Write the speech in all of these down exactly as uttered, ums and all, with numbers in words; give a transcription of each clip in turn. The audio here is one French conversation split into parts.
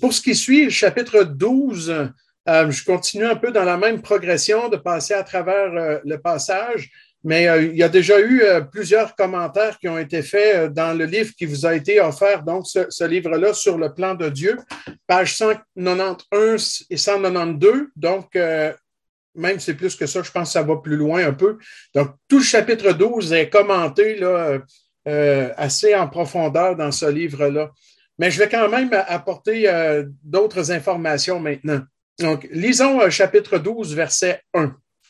pour ce qui suit, le chapitre douze, euh, je continue un peu dans la même progression de passer à travers euh, le passage, mais euh, il y a déjà eu euh, plusieurs commentaires qui ont été faits euh, dans le livre qui vous a été offert, donc ce, ce livre-là sur le plan de Dieu, pages cent quatre-vingt-onze et cent quatre-vingt-douze, donc euh, même c'est plus que ça, je pense que ça va plus loin un peu. Donc, tout le chapitre douze est commenté là, euh, assez en profondeur dans ce livre-là. Mais je vais quand même apporter euh, d'autres informations maintenant. Donc, lisons euh, chapitre douze, verset un.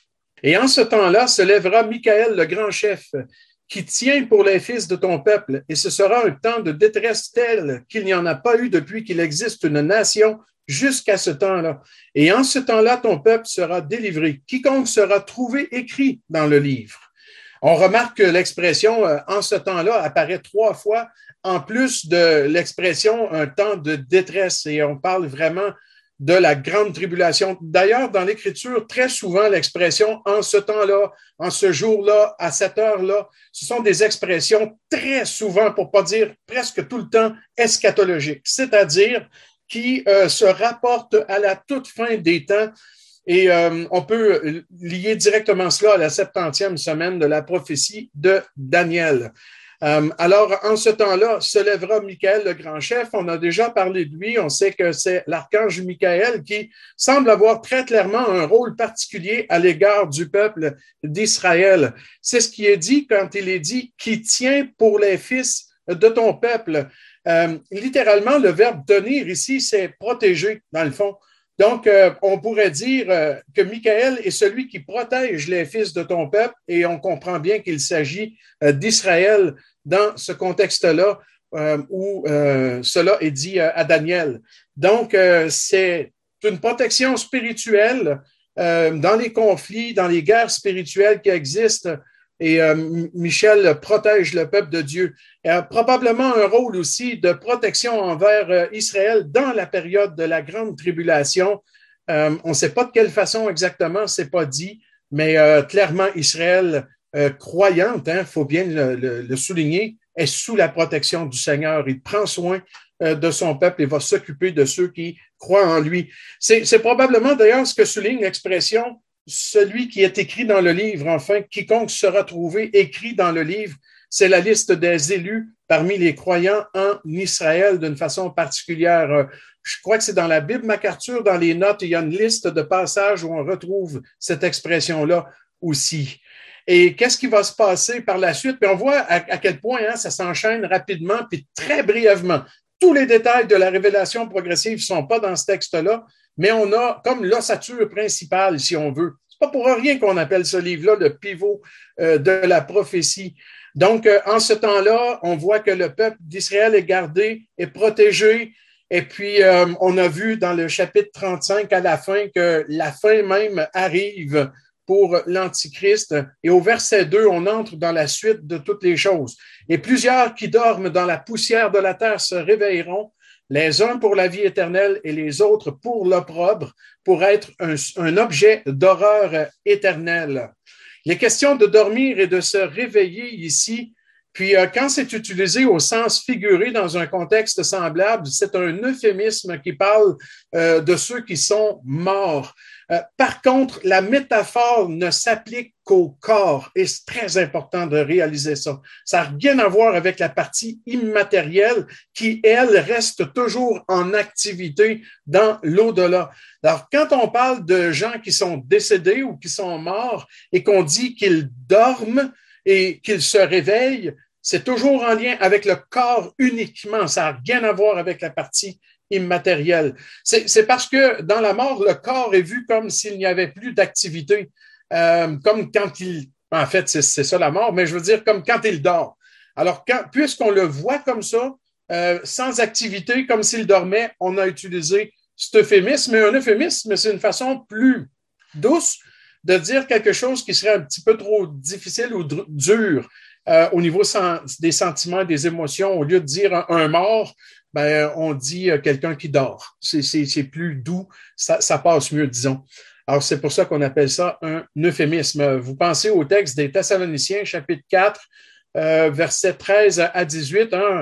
Et en ce temps-là se lèvera Michaël, le grand chef, qui tient pour les fils de ton peuple, et ce sera un temps de détresse tel qu'il n'y en a pas eu depuis qu'il existe une nation jusqu'à ce temps-là. Et en ce temps-là, ton peuple sera délivré, quiconque sera trouvé écrit dans le livre. On remarque que l'expression euh, « en ce temps-là » apparaît trois fois, en plus de l'expression « un temps de détresse », et on parle vraiment de la grande tribulation. D'ailleurs, dans l'Écriture, très souvent, l'expression « en ce temps-là »,« en ce jour-là »,« à cette heure-là », ce sont des expressions très souvent, pour ne pas dire presque tout le temps, eschatologiques, c'est-à-dire qui euh, se rapportent à la toute fin des temps. Et euh, on peut lier directement cela à la septantième semaine de la prophétie de Daniel. Euh, alors, en ce temps-là, se lèvera Michaël, le grand chef. On a déjà parlé de lui. On sait que c'est l'archange Michaël qui semble avoir très clairement un rôle particulier à l'égard du peuple d'Israël. C'est ce qui est dit quand il est dit « qui tient pour les fils de ton peuple ». Euh, littéralement, le verbe tenir ici, c'est protéger, dans le fond. Donc, euh, on pourrait dire euh, que Michaël est celui qui protège les fils de ton peuple, et on comprend bien qu'il s'agit euh, d'Israël dans ce contexte-là euh, où euh, cela est dit euh, à Daniel. Donc, euh, c'est une protection spirituelle euh, dans les conflits, dans les guerres spirituelles qui existent. Et euh, Michel protège le peuple de Dieu. Il a probablement un rôle aussi de protection envers euh, Israël dans la période de la grande tribulation. Euh, on ne sait pas de quelle façon exactement, c'est pas dit, mais euh, clairement Israël euh, croyante, hein, faut bien le, le, le souligner, est sous la protection du Seigneur. Il prend soin euh, de son peuple et va s'occuper de ceux qui croient en lui. C'est, c'est probablement d'ailleurs ce que souligne l'expression celui qui est écrit dans le livre, enfin, quiconque sera trouvé écrit dans le livre, c'est la liste des élus parmi les croyants en Israël d'une façon particulière. Je crois que c'est dans la Bible MacArthur, dans les notes, il y a une liste de passages où on retrouve cette expression-là aussi. Et qu'est-ce qui va se passer par la suite? Puis on voit à, à quel point hein, ça s'enchaîne rapidement, puis très brièvement. Tous les détails de la révélation progressive ne sont pas dans ce texte-là, mais on a comme l'ossature principale, si on veut. C'est pas pour rien qu'on appelle ce livre-là le pivot euh, de la prophétie. Donc, euh, en ce temps-là, on voit que le peuple d'Israël est gardé, est protégé. Et puis, euh, on a vu dans le chapitre trente-cinq à la fin que la fin même arrive pour l'Antichrist. Et au verset deux, on entre dans la suite de toutes les choses. Et plusieurs qui dorment dans la poussière de la terre se réveilleront, les uns pour la vie éternelle et les autres pour l'opprobre, pour être un, un objet d'horreur éternelle. Il est question de dormir et de se réveiller ici. Puis, euh, quand c'est utilisé au sens figuré dans un contexte semblable, c'est un euphémisme qui parle euh, de ceux qui sont morts. Euh, par contre, la métaphore ne s'applique qu'au corps et c'est très important de réaliser ça. Ça n'a rien à voir avec la partie immatérielle qui, elle, reste toujours en activité dans l'au-delà. Alors, quand on parle de gens qui sont décédés ou qui sont morts et qu'on dit qu'ils dorment et qu'ils se réveillent, c'est toujours en lien avec le corps uniquement. Ça n'a rien à voir avec la partie immatérielle. C'est, c'est parce que dans la mort, le corps est vu comme s'il n'y avait plus d'activité, euh, comme quand il... En fait, c'est, c'est ça la mort, mais je veux dire comme quand il dort. Alors, quand, puisqu'on le voit comme ça, euh, sans activité, comme s'il dormait, on a utilisé cet euphémisme. Mais un euphémisme, c'est une façon plus douce de dire quelque chose qui serait un petit peu trop difficile ou dr- dur euh, au niveau sen- des sentiments, des émotions. Au lieu de dire un, un mort, ben, on dit euh, quelqu'un qui dort. C'est, c'est, c'est plus doux, ça, ça passe mieux, disons. Alors, c'est pour ça qu'on appelle ça un euphémisme. Vous pensez au texte des Thessaloniciens, chapitre quatre, euh, versets treize à dix-huit. Hein?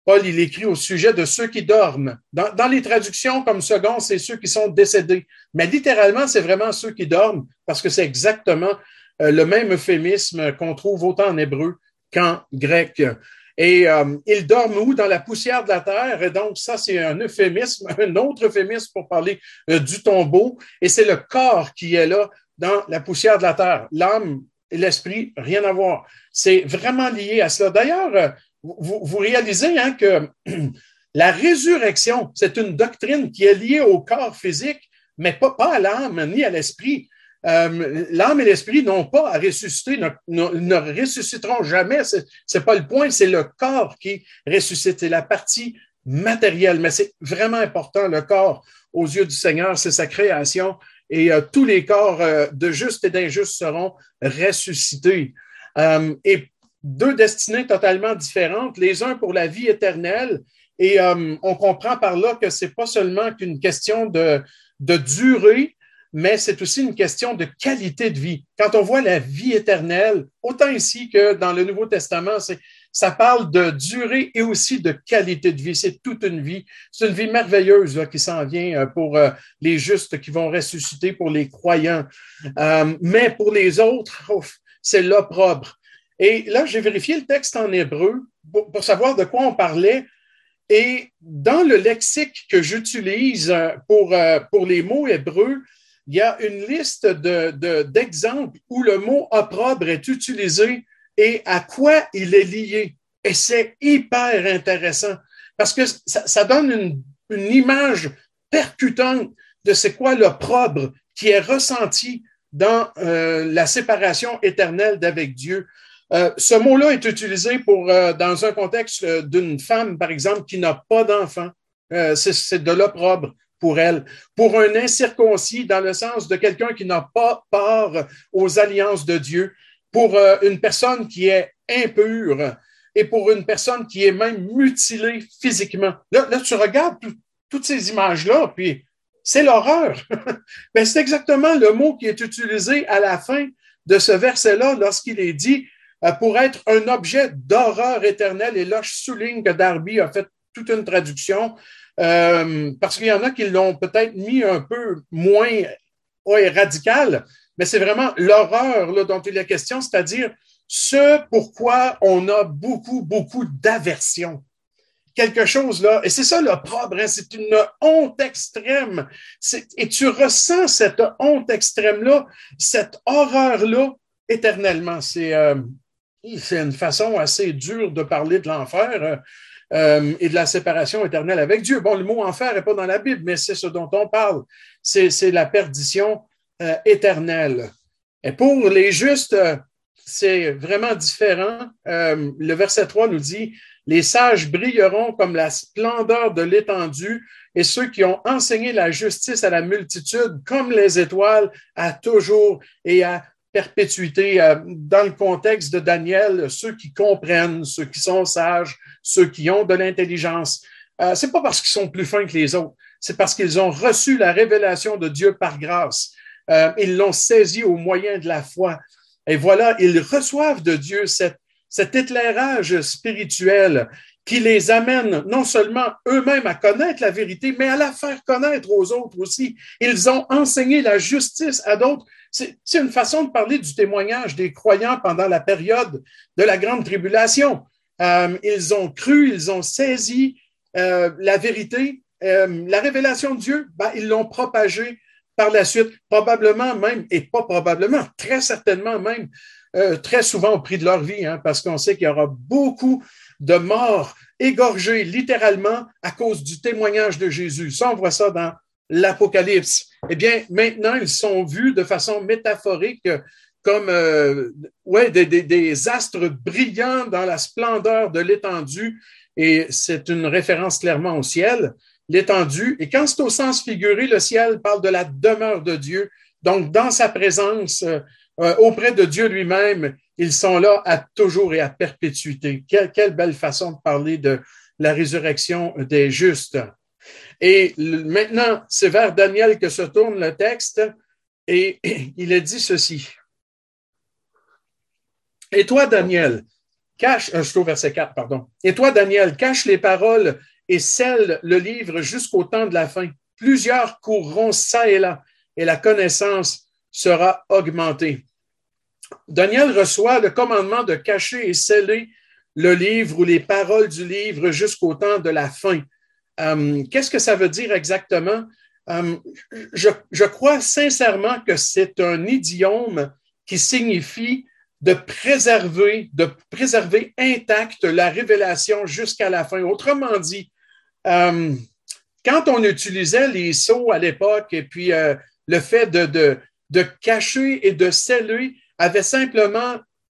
Paul, il écrit au sujet de ceux qui dorment. Dans, dans les traductions comme second, c'est ceux qui sont décédés. Mais littéralement, c'est vraiment ceux qui dorment parce que c'est exactement euh, le même euphémisme qu'on trouve autant en hébreu qu'en grec. Et euh, ils dorment où? Dans la poussière de la terre. Et donc, ça, c'est un euphémisme, un autre euphémisme pour parler euh, du tombeau. Et c'est le corps qui est là dans la poussière de la terre. L'âme et l'esprit, rien à voir. C'est vraiment lié à cela. D'ailleurs, vous, vous réalisez hein, que la résurrection, c'est une doctrine qui est liée au corps physique, mais pas, pas à l'âme ni à l'esprit. Euh, l'âme et l'esprit n'ont pas à ressusciter, ne, ne, ne ressusciteront jamais. C'est, c'est pas le point, c'est le corps qui ressuscite. C'est la partie matérielle, mais c'est vraiment important, le corps, aux yeux du Seigneur, c'est sa création. Et euh, tous les corps euh, de justes et d'injustes seront ressuscités. Euh, et deux destinées totalement différentes, les uns pour la vie éternelle, et euh, on comprend par là que c'est pas seulement qu'une question de, de durée, mais c'est aussi une question de qualité de vie. Quand on voit la vie éternelle, autant ici que dans le Nouveau Testament, c'est, ça parle de durée et aussi de qualité de vie. C'est toute une vie. C'est une vie merveilleuse là, qui s'en vient pour euh, les justes qui vont ressusciter, pour les croyants. Euh, mais pour les autres, ouf, c'est l'opprobre. Et là, j'ai vérifié le texte en hébreu pour, pour savoir de quoi on parlait. Et dans le lexique que j'utilise pour, euh, pour les mots hébreux, il y a une liste de, de, d'exemples où le mot opprobre est utilisé et à quoi il est lié. Et c'est hyper intéressant parce que ça, ça donne une, une image percutante de c'est quoi l'opprobre qui est ressenti dans euh, la séparation éternelle d'avec Dieu. Euh, ce mot-là est utilisé pour, euh, dans un contexte euh, d'une femme, par exemple, qui n'a pas d'enfant. Euh, c'est, c'est de l'opprobre pour elle. Pour un incirconcis, dans le sens de quelqu'un qui n'a pas part aux alliances de Dieu. Pour euh, une personne qui est impure et pour une personne qui est même mutilée physiquement. Là, là tu regardes tout, toutes ces images-là, puis c'est l'horreur. Mais c'est exactement le mot qui est utilisé à la fin de ce verset-là lorsqu'il est dit pour être un objet d'horreur éternelle. Et là, je souligne que Darby a fait toute une traduction euh, parce qu'il y en a qui l'ont peut-être mis un peu moins ouais, radical, mais c'est vraiment l'horreur là, dont il est question, c'est-à-dire ce pourquoi on a beaucoup, beaucoup d'aversion. Quelque chose là, et c'est ça l'opprobre, hein, c'est une honte extrême. C'est, et tu ressens cette honte extrême-là, cette horreur-là éternellement. C'est, euh, c'est une façon assez dure de parler de l'enfer euh, et de la séparation éternelle avec Dieu. Bon, le mot enfer n'est pas dans la Bible, mais c'est ce dont on parle. C'est, c'est la perdition euh, éternelle. Et pour les justes, euh, c'est vraiment différent. Euh, le verset trois nous dit « Les sages brilleront comme la splendeur de l'étendue, et ceux qui ont enseigné la justice à la multitude, comme les étoiles, à toujours et à perpétuité. » Dans le contexte de Daniel, ceux qui comprennent, ceux qui sont sages, ceux qui ont de l'intelligence, euh, c'est pas parce qu'ils sont plus fins que les autres, c'est parce qu'ils ont reçu la révélation de Dieu par grâce. Euh, ils l'ont saisi au moyen de la foi. Et voilà, ils reçoivent de Dieu cette, cet éclairage spirituel qui les amène non seulement eux-mêmes à connaître la vérité, mais à la faire connaître aux autres aussi. Ils ont enseigné la justice à d'autres. C'est, c'est une façon de parler du témoignage des croyants pendant la période de la grande tribulation. Euh, ils ont cru, ils ont saisi euh, la vérité, euh, la révélation de Dieu, ben, ils l'ont propagée par la suite, probablement même, et pas probablement, très certainement même, euh, très souvent au prix de leur vie, hein, parce qu'on sait qu'il y aura beaucoup de morts égorgés littéralement à cause du témoignage de Jésus. Ça, on voit ça dans l'Apocalypse. Eh bien, maintenant, ils sont vus de façon métaphorique comme euh, ouais, des, des, des astres brillants dans la splendeur de l'étendue, et c'est une référence clairement au ciel. L'étendue. Et quand c'est au sens figuré, le ciel parle de la demeure de Dieu. Donc, dans sa présence, euh, auprès de Dieu lui-même, ils sont là à toujours et à perpétuité. Quelle, quelle belle façon de parler de la résurrection des justes. Et maintenant, c'est vers Daniel que se tourne le texte et il est dit ceci. Et toi, Daniel, cache, euh, je suis au verset quatre, pardon. Et toi, Daniel, cache les paroles et scelle le livre jusqu'au temps de la fin. Plusieurs courront ça et là, et la connaissance sera augmentée. Daniel reçoit le commandement de cacher et sceller le livre ou les paroles du livre jusqu'au temps de la fin. Euh, qu'est-ce que ça veut dire exactement? Euh, je, je crois sincèrement que c'est un idiome qui signifie de préserver, de préserver intacte la révélation jusqu'à la fin. Autrement dit, euh, quand on utilisait les sceaux à l'époque et puis euh, le fait de, de, de cacher et de sceller avait simplement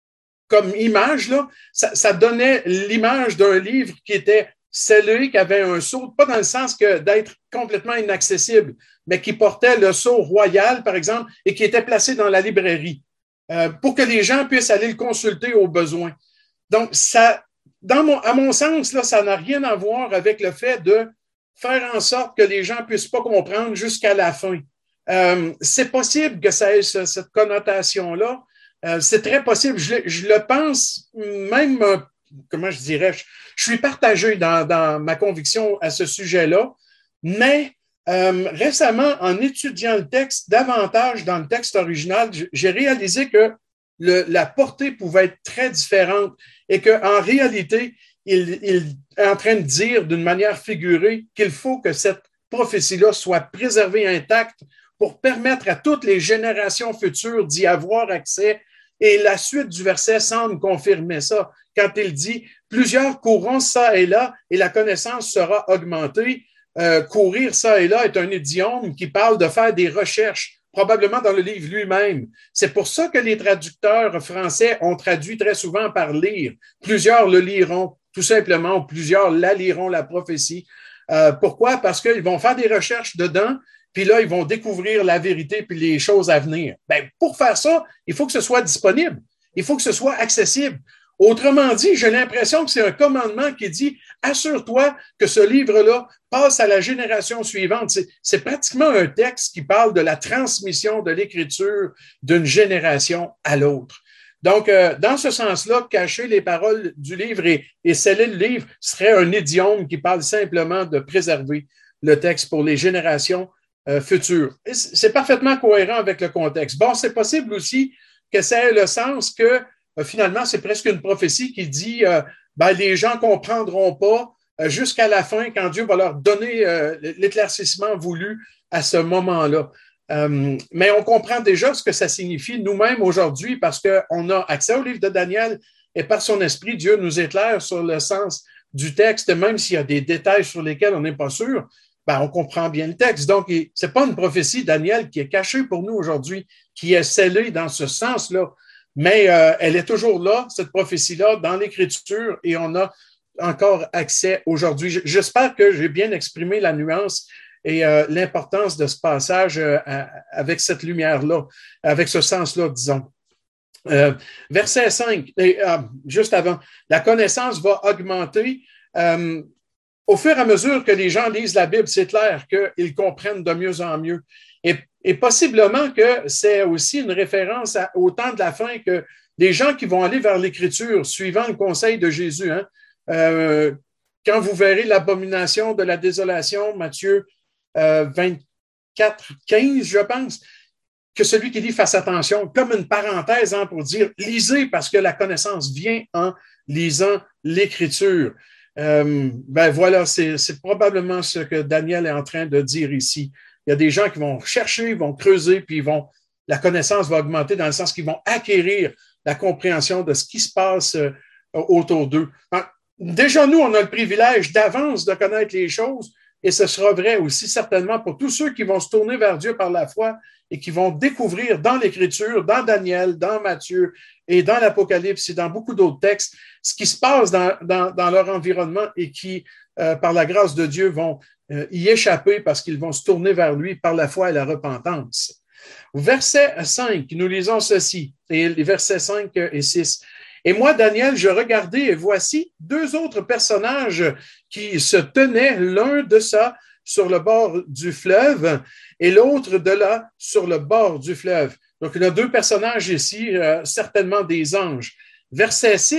comme image, là, ça, ça donnait l'image d'un livre qui était scellé, qui avait un sceau, pas dans le sens que d'être complètement inaccessible, mais qui portait le sceau royal, par exemple, et qui était placé dans la librairie euh, pour que les gens puissent aller le consulter au besoin. Donc, ça, dans mon, à mon sens, là, ça n'a rien à voir avec le fait de faire en sorte que les gens ne puissent pas comprendre jusqu'à la fin. Euh, c'est possible que ça ait ce, cette connotation-là. Euh, c'est très possible. Je, je le pense même, euh, comment je dirais, je, je suis partagé dans, dans ma conviction à ce sujet-là, mais euh, récemment, en étudiant le texte davantage dans le texte original, j'ai réalisé que le, la portée pouvait être très différente et qu'en réalité, il, il est en train de dire d'une manière figurée qu'il faut que cette prophétie-là soit préservée intacte pour permettre à toutes les générations futures d'y avoir accès. Et la suite du verset semble confirmer ça quand il dit « Plusieurs courront ça et là et la connaissance sera augmentée. Euh, » courir ça et là est un idiome qui parle de faire des recherches, probablement dans le livre lui-même. C'est pour ça que les traducteurs français ont traduit très souvent par lire. Plusieurs le liront, tout simplement, ou plusieurs la liront, la prophétie. Euh, pourquoi? Parce qu'ils vont faire des recherches dedans, puis là, ils vont découvrir la vérité puis les choses à venir. Ben, pour faire ça, il faut que ce soit disponible. Il faut que ce soit accessible. Autrement dit, j'ai l'impression que c'est un commandement qui dit « Assure-toi que ce livre-là passe à la génération suivante. » C'est, c'est pratiquement un texte qui parle de la transmission de l'Écriture d'une génération à l'autre. Donc, euh, dans ce sens-là, cacher les paroles du livre et, et sceller le livre serait un idiome qui parle simplement de préserver le texte pour les générations Euh, futur. Et c'est parfaitement cohérent avec le contexte. Bon, c'est possible aussi que ça ait le sens que euh, finalement, c'est presque une prophétie qui dit euh, ben, les gens ne comprendront pas euh, jusqu'à la fin quand Dieu va leur donner euh, l'éclaircissement voulu à ce moment-là. Euh, mais on comprend déjà ce que ça signifie nous-mêmes aujourd'hui parce qu'on a accès au livre de Daniel et par son esprit, Dieu nous éclaire sur le sens du texte, même s'il y a des détails sur lesquels on n'est pas sûr. Ben, on comprend bien le texte. Donc, ce n'est pas une prophétie, Daniel, qui est cachée pour nous aujourd'hui, qui est scellée dans ce sens-là, mais euh, elle est toujours là, cette prophétie-là, dans l'Écriture, et on a encore accès aujourd'hui. J'espère que j'ai bien exprimé la nuance et euh, l'importance de ce passage euh, avec cette lumière-là, avec ce sens-là, disons. Euh, verset cinq, et, euh, juste avant, la connaissance va augmenter. Euh, Au fur et à mesure que les gens lisent la Bible, c'est clair qu'ils comprennent de mieux en mieux. Et, et possiblement que c'est aussi une référence à, au temps de la fin que les gens qui vont aller vers l'Écriture, suivant le conseil de Jésus, hein, euh, quand vous verrez l'abomination de la désolation, Matthieu euh, vingt-quatre, quinze, je pense, que celui qui lit fasse attention, comme une parenthèse hein, pour dire, lisez parce que la connaissance vient en lisant l'Écriture. Euh, ben voilà, c'est, c'est probablement ce que Daniel est en train de dire ici. Il y a des gens qui vont chercher, ils vont creuser, puis ils vont, la connaissance va augmenter dans le sens qu'ils vont acquérir la compréhension de ce qui se passe euh, autour d'eux. Alors, déjà, nous, on a le privilège d'avance de connaître les choses, et ce sera vrai aussi certainement pour tous ceux qui vont se tourner vers Dieu par la foi et qui vont découvrir dans l'Écriture, dans Daniel, dans Matthieu et dans l'Apocalypse et dans beaucoup d'autres textes, ce qui se passe dans, dans, dans leur environnement et qui, euh, par la grâce de Dieu, vont euh, y échapper parce qu'ils vont se tourner vers lui par la foi et la repentance. Verset cinq, nous lisons ceci, et les versets cinq et six. Et moi, Daniel, je regardais et voici deux autres personnages qui se tenaient, l'un de ça sur le bord du fleuve et l'autre de là sur le bord du fleuve. Donc, il y a deux personnages ici, euh, certainement des anges. Verset six,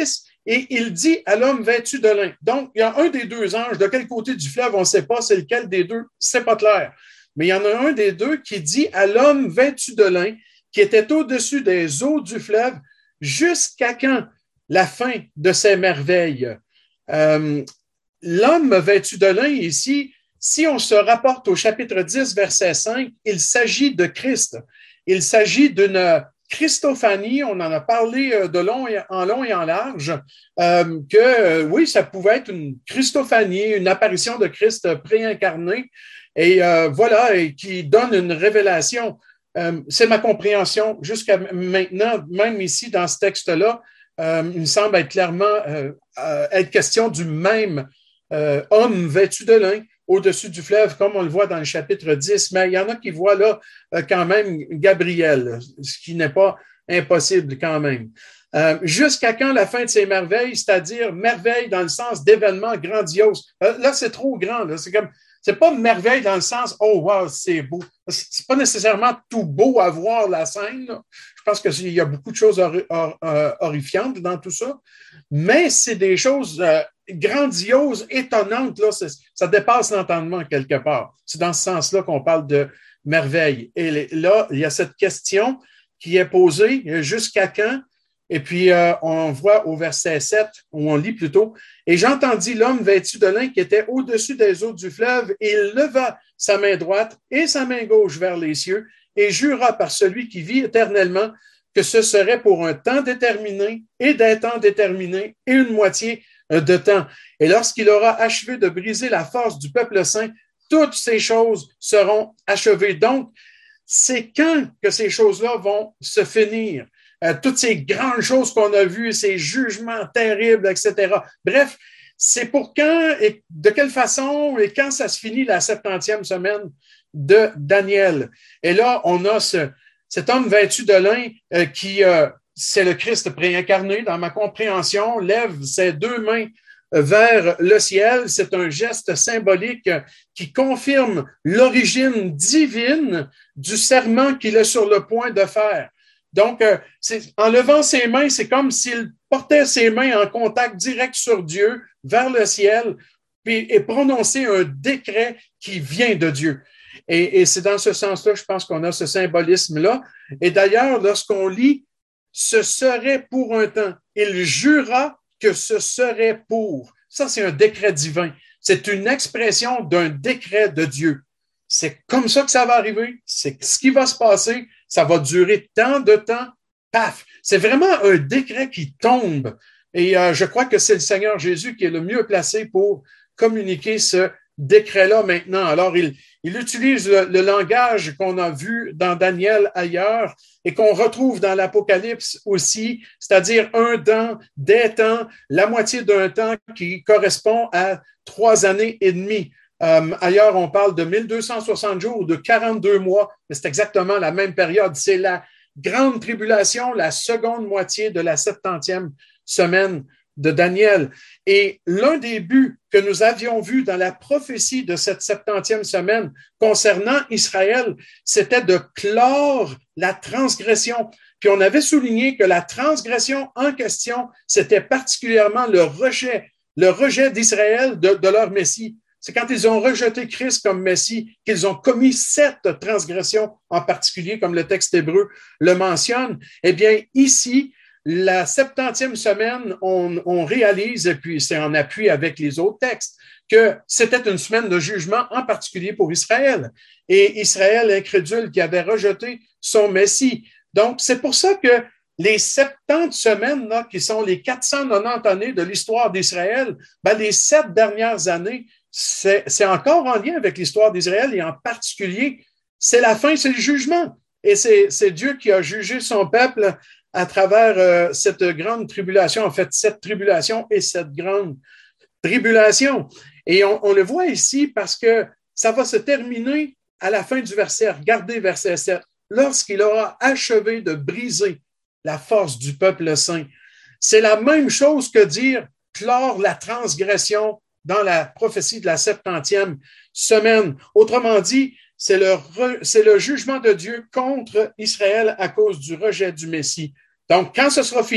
et il dit à l'homme vêtu de lin. Donc, il y a un des deux anges, de quel côté du fleuve, on ne sait pas, c'est lequel des deux, c'est pas clair. Mais il y en a un des deux qui dit à l'homme vêtu de lin, qui était au-dessus des eaux du fleuve, jusqu'à quand la fin de ces merveilles. Euh, l'homme vêtu de lin ici, si on se rapporte au chapitre dix, verset cinq, il s'agit de Christ. Il s'agit d'une Christophanie, on en a parlé de long et, en long et en large, euh, que euh, oui, ça pouvait être une Christophanie, une apparition de Christ préincarné, et euh, voilà, et qui donne une révélation. Euh, c'est ma compréhension jusqu'à maintenant, même ici dans ce texte-là, euh, il me semble être clairement euh, euh, être question du même euh, homme vêtu de lin au-dessus du fleuve, comme on le voit dans le chapitre dix, mais il y en a qui voient là euh, quand même Gabriel, ce qui n'est pas impossible quand même. Euh, jusqu'à quand la fin de ces merveilles, c'est-à-dire merveilles dans le sens d'événements grandioses. Euh, là, c'est trop grand, là. C'est comme, c'est pas merveille dans le sens, oh wow, c'est beau. C'est pas nécessairement tout beau à voir la scène, là. Je pense qu'il y a beaucoup de choses hor- hor- horrifiantes dans tout ça, mais c'est des choses euh, grandioses, étonnantes, là, ça dépasse l'entendement quelque part. C'est dans ce sens-là qu'on parle de merveille. Et là, il y a cette question qui est posée, jusqu'à quand? Et puis, euh, on voit au verset sept, où on lit plutôt, « Et j'entendis l'homme vêtu de lin qui était au-dessus des eaux du fleuve, et il leva sa main droite et sa main gauche vers les cieux, et jura par celui qui vit éternellement que ce serait pour un temps déterminé et des temps déterminés et une moitié de temps. Et lorsqu'il aura achevé de briser la force du peuple saint, toutes ces choses seront achevées. » Donc, c'est quand que ces choses-là vont se finir? Euh, toutes ces grandes choses qu'on a vues, ces jugements terribles, et cetera. Bref, c'est pour quand et de quelle façon et quand ça se finit la septantième semaine de Daniel. Et là, on a ce, cet homme vêtu de lin euh, qui, euh, c'est le Christ préincarné, dans ma compréhension, lève ses deux mains vers le ciel. C'est un geste symbolique qui confirme l'origine divine du serment qu'il est sur le point de faire. Donc, euh, c'est, en levant ses mains, c'est comme s'il portait ses mains en contact direct sur Dieu, vers le ciel, puis et prononcer un décret qui vient de Dieu. Et, et c'est dans ce sens-là, je pense qu'on a ce symbolisme-là. Et d'ailleurs, lorsqu'on lit « ce serait pour un temps », il jura que ce serait pour. Ça, c'est un décret divin. C'est une expression d'un décret de Dieu. C'est comme ça que ça va arriver. C'est ce qui va se passer. Ça va durer tant de temps. Paf! C'est vraiment un décret qui tombe. Et euh, je crois que c'est le Seigneur Jésus qui est le mieux placé pour communiquer ce décret-là maintenant. Alors, il, il utilise le, le langage qu'on a vu dans Daniel ailleurs et qu'on retrouve dans l'Apocalypse aussi, c'est-à-dire un temps, des temps, la moitié d'un temps qui correspond à trois années et demie. Euh, ailleurs, on parle de mille deux cent soixante jours ou de quarante-deux mois, mais c'est exactement la même période. C'est la grande tribulation, la seconde moitié de la septantième semaine de Daniel. Et l'un des buts que nous avions vu dans la prophétie de cette septantième semaine concernant Israël, c'était de clore la transgression. Puis on avait souligné que la transgression en question, c'était particulièrement le rejet, le rejet d'Israël de, de leur Messie. C'est quand ils ont rejeté Christ comme Messie qu'ils ont commis cette transgression en particulier, comme le texte hébreu le mentionne. Eh bien, ici, la septantième semaine, on, on réalise, et puis c'est en appui avec les autres textes, que c'était une semaine de jugement en particulier pour Israël. Et Israël incrédule qui avait rejeté son Messie. Donc, c'est pour ça que les septante semaines, là, qui sont les quatre cent quatre-vingt-dix années de l'histoire d'Israël, ben, les sept dernières années, c'est, c'est encore en lien avec l'histoire d'Israël et en particulier, c'est la fin, c'est le jugement. Et c'est, c'est Dieu qui a jugé son peuple à travers euh, cette grande tribulation, en fait, cette tribulation et cette grande tribulation. Et on, on le voit ici parce que ça va se terminer à la fin du verset. Regardez verset sept. Lorsqu'il aura achevé de briser la force du peuple saint. C'est la même chose que dire clore la transgression dans la prophétie de la septantième semaine. Autrement dit, c'est le, re, c'est le jugement de Dieu contre Israël à cause du rejet du Messie. Donc, quand ce sera fini,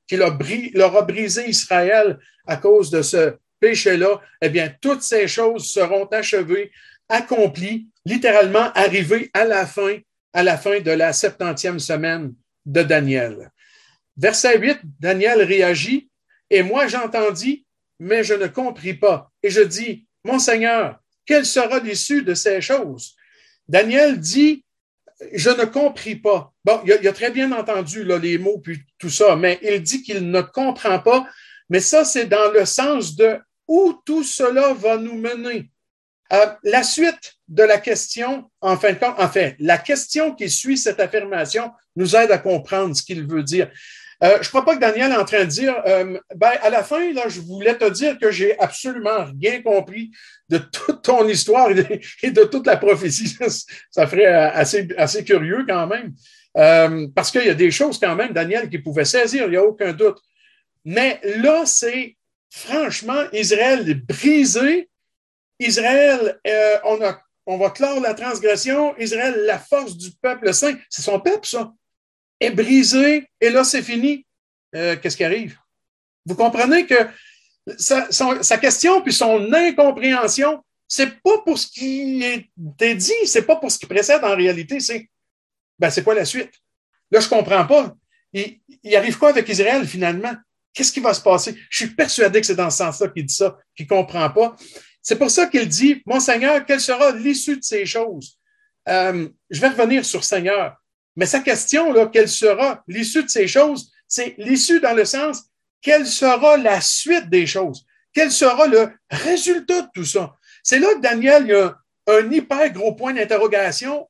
qu'il a bris, leur a brisé Israël à cause de ce péché-là, eh bien, toutes ces choses seront achevées, accomplies, littéralement arrivées à la fin, à la fin de la septantième semaine de Daniel. Verset huit, Daniel réagit, et moi j'entendis, mais je ne compris pas. Et je dis, mon Seigneur, quelle sera l'issue de ces choses? Daniel dit, je ne compris pas. Bon, il a, il a très bien entendu là, les mots puis tout ça, mais il dit qu'il ne comprend pas. Mais ça, c'est dans le sens de où tout cela va nous mener. Euh, la suite de la question, en fin de compte, en fait, la question qui suit cette affirmation nous aide à comprendre ce qu'il veut dire. Euh, je ne crois pas que Daniel est en train de dire, euh, ben, à la fin, là, je voulais te dire que j'ai absolument rien compris de toute ton histoire et de, et de toute la prophétie. Ça ferait assez, assez curieux quand même, euh, parce qu'il y a des choses quand même, Daniel, qui pouvait saisir, il n'y a aucun doute. Mais là, c'est franchement, Israël est brisé. Israël, euh, on, a, on va clore la transgression. Israël, la force du peuple saint, c'est son peuple, ça, est brisé. Et là, c'est fini. Euh, qu'est-ce qui arrive? Vous comprenez que sa, son, sa question puis son incompréhension, c'est pas pour ce qui est dit, c'est pas pour ce qui précède en réalité, c'est ben, c'est quoi la suite? Là, je comprends pas. Il, il arrive quoi avec Israël finalement? Qu'est-ce qui va se passer? Je suis persuadé que c'est dans ce sens-là qu'il dit ça, qu'il ne comprend pas. C'est pour ça qu'il dit, mon Seigneur, quelle sera l'issue de ces choses? Euh, je vais revenir sur Seigneur. Mais sa question, là, quelle sera l'issue de ces choses? C'est l'issue dans le sens, quelle sera la suite des choses? Quel sera le résultat de tout ça? C'est là que Daniel, il y a un hyper gros point d'interrogation.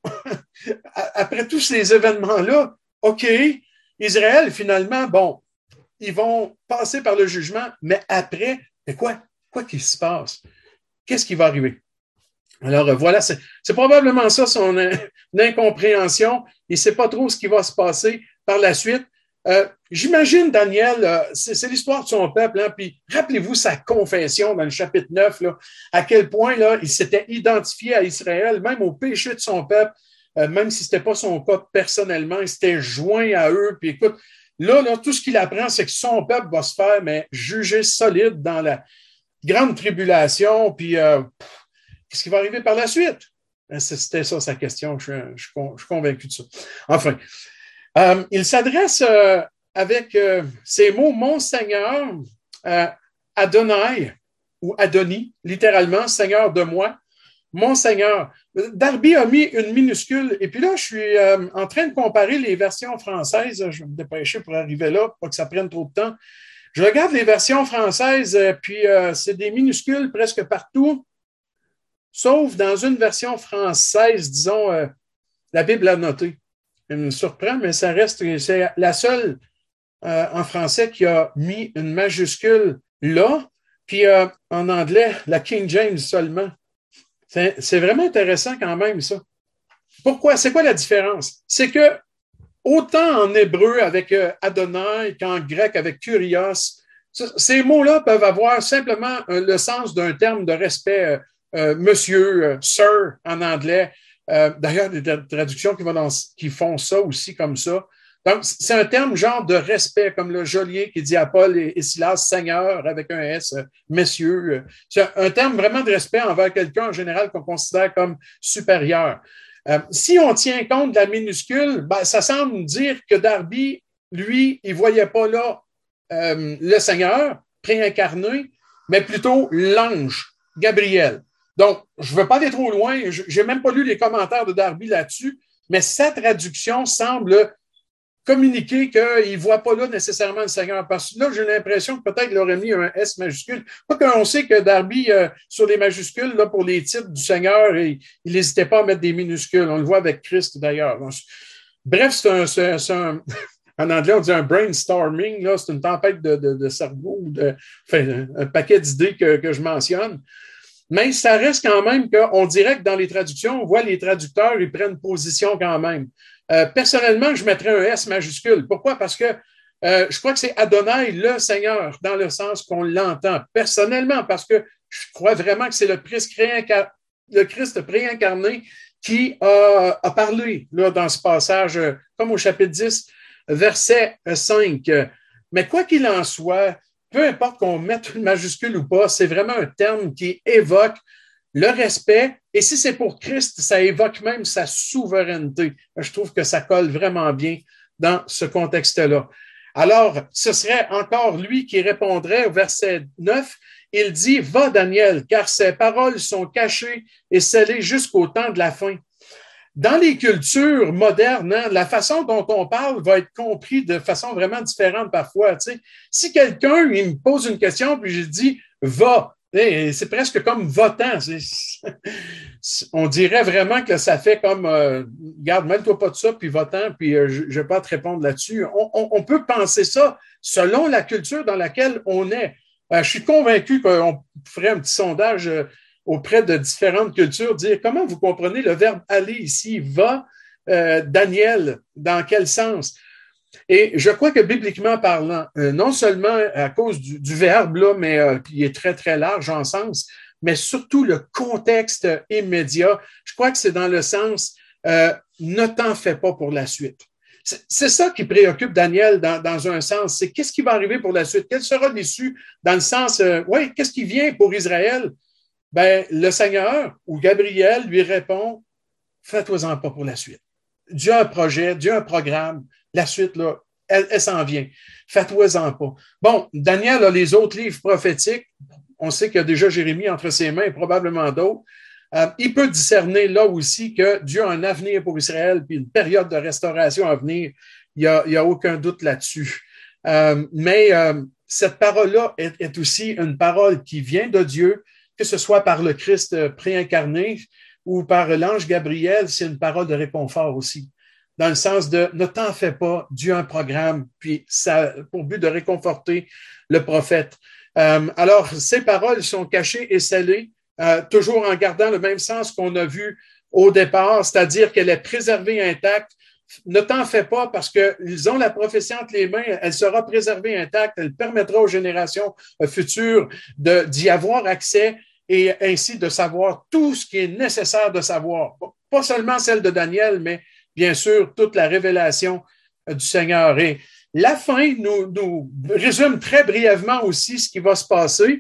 Après tous ces événements-là, OK, Israël, finalement, bon, ils vont passer par le jugement, mais après, mais quoi? Quoi qu'il se passe? Qu'est-ce qui va arriver? Alors, voilà, c'est, c'est probablement ça son in, incompréhension. Il ne sait pas trop ce qui va se passer par la suite. Euh, j'imagine, Daniel, euh, c'est, c'est l'histoire de son peuple, hein, puis rappelez-vous sa confession dans le chapitre neuf, là, à quel point là, il s'était identifié à Israël, même au péché de son peuple, euh, même si ce n'était pas son cas personnellement, il s'était joint à eux, puis écoute, là, là, tout ce qu'il apprend, c'est que son peuple va se faire mais juger solide dans la grande tribulation, puis euh, qu'est-ce qui va arriver par la suite? C'était ça sa question, je, je, je suis convaincu de ça. Enfin, euh, il s'adresse euh, avec euh, ces mots, mon Seigneur, euh, Adonai, ou Adoni, littéralement, Seigneur de moi, mon Seigneur. Darby a mis une minuscule, et puis là, je suis euh, en train de comparer les versions françaises. Je vais me dépêcher pour arriver là, pas que ça prenne trop de temps. Je regarde les versions françaises, puis euh, c'est des minuscules presque partout, sauf dans une version française, disons, euh, la Bible a noté. Elle me surprend, mais ça reste, c'est la seule euh, en français qui a mis une majuscule là, puis euh, en anglais, la King James seulement. C'est, c'est vraiment intéressant quand même, ça. Pourquoi? C'est quoi la différence? C'est que autant en hébreu avec euh, Adonai qu'en grec avec Kurios, ces mots-là peuvent avoir simplement euh, le sens d'un terme de respect, euh, euh, monsieur, euh, sir en anglais. Euh, d'ailleurs, des traductions qui, vont dans, qui font ça aussi comme ça. Donc, c'est un terme genre de respect, comme le geôlier qui dit à Paul et, et Silas, Seigneur, avec un S, euh, messieurs. C'est un, un terme vraiment de respect envers quelqu'un en général qu'on considère comme supérieur. Euh, si on tient compte de la minuscule, ben, ça semble dire que Darby, lui, il ne voyait pas là euh, le Seigneur préincarné, mais plutôt l'ange, Gabriel. Donc, je ne veux pas aller trop loin, je n'ai même pas lu les commentaires de Darby là-dessus, mais sa traduction semble communiquer qu'il ne voit pas là nécessairement le Seigneur. Parce que là, j'ai l'impression que peut-être il aurait mis un S majuscule. Pas qu'on sait que Darby, euh, sur les majuscules, là, pour les titres du Seigneur, il n'hésitait pas à mettre des minuscules. On le voit avec Christ d'ailleurs. Donc, bref, c'est un, c'est, c'est un en anglais, on dit un brainstorming, là, c'est une tempête de, de, de cerveau, de, enfin, un paquet d'idées que, que je mentionne. Mais ça reste quand même qu'on dirait que dans les traductions, on voit les traducteurs, ils prennent position quand même. Euh, personnellement, je mettrais un S majuscule. Pourquoi? Parce que euh, je crois que c'est Adonai, le Seigneur, dans le sens qu'on l'entend. Personnellement, parce que je crois vraiment que c'est le Christ, réincar... le Christ préincarné qui a, a parlé là, dans ce passage, comme au chapitre dix, verset cinq. Mais quoi qu'il en soit, peu importe qu'on mette une majuscule ou pas, c'est vraiment un terme qui évoque le respect. Et si c'est pour Christ, ça évoque même sa souveraineté. Je trouve que ça colle vraiment bien dans ce contexte-là. Alors, ce serait encore lui qui répondrait au verset neuf. Il dit, « Va, Daniel, car ces paroles sont cachées et scellées jusqu'au temps de la fin. » Dans les cultures modernes, hein, la façon dont on parle va être comprise de façon vraiment différente parfois. Tu sais. Si quelqu'un il me pose une question, puis je dis « Va », c'est presque comme votant. On dirait vraiment que ça fait comme euh, garde, mêle-toi pas de ça, puis votant, puis euh, je ne vais pas te répondre là-dessus. On, on, on peut penser ça selon la culture dans laquelle on est. Euh, je suis convaincu qu'on ferait un petit sondage euh, auprès de différentes cultures, dire comment vous comprenez le verbe aller ici, va, euh, Daniel, dans quel sens? Et je crois que bibliquement parlant, euh, non seulement à cause du, du verbe, là, mais euh, qui est très, très large en sens, mais surtout le contexte immédiat, je crois que c'est dans le sens euh, ne t'en fais pas pour la suite. C'est, c'est ça qui préoccupe Daniel dans, dans un sens, c'est qu'est-ce qui va arriver pour la suite? Quel sera l'issue dans le sens, euh, oui, qu'est-ce qui vient pour Israël? Ben, le Seigneur ou Gabriel lui répond, fais-toi-en pas pour la suite. Dieu a un projet, Dieu a un programme. La suite, là, elle, elle s'en vient. Fais-toi-en pas. Bon, Daniel a les autres livres prophétiques. On sait qu'il y a déjà Jérémie entre ses mains et probablement d'autres. Euh, il peut discerner là aussi que Dieu a un avenir pour Israël puis une période de restauration à venir. Il n'y a, il y a aucun doute là-dessus. Euh, mais euh, cette parole-là est, est aussi une parole qui vient de Dieu, que ce soit par le Christ préincarné ou par l'ange Gabriel, c'est une parole de réconfort aussi. Dans le sens de ne t'en fais pas, Dieu a un programme, puis ça pour but de réconforter le prophète. Euh, alors, ces paroles sont cachées et scellées, euh, toujours en gardant le même sens qu'on a vu au départ, c'est-à-dire qu'elle est préservée intacte. Ne t'en fais pas parce qu'ils ont la prophétie entre les mains, elle sera préservée intacte, elle permettra aux générations futures de, d'y avoir accès et ainsi de savoir tout ce qui est nécessaire de savoir. Pas seulement celle de Daniel, mais bien sûr toute la révélation du Seigneur. Et la fin nous, nous résume très brièvement aussi ce qui va se passer.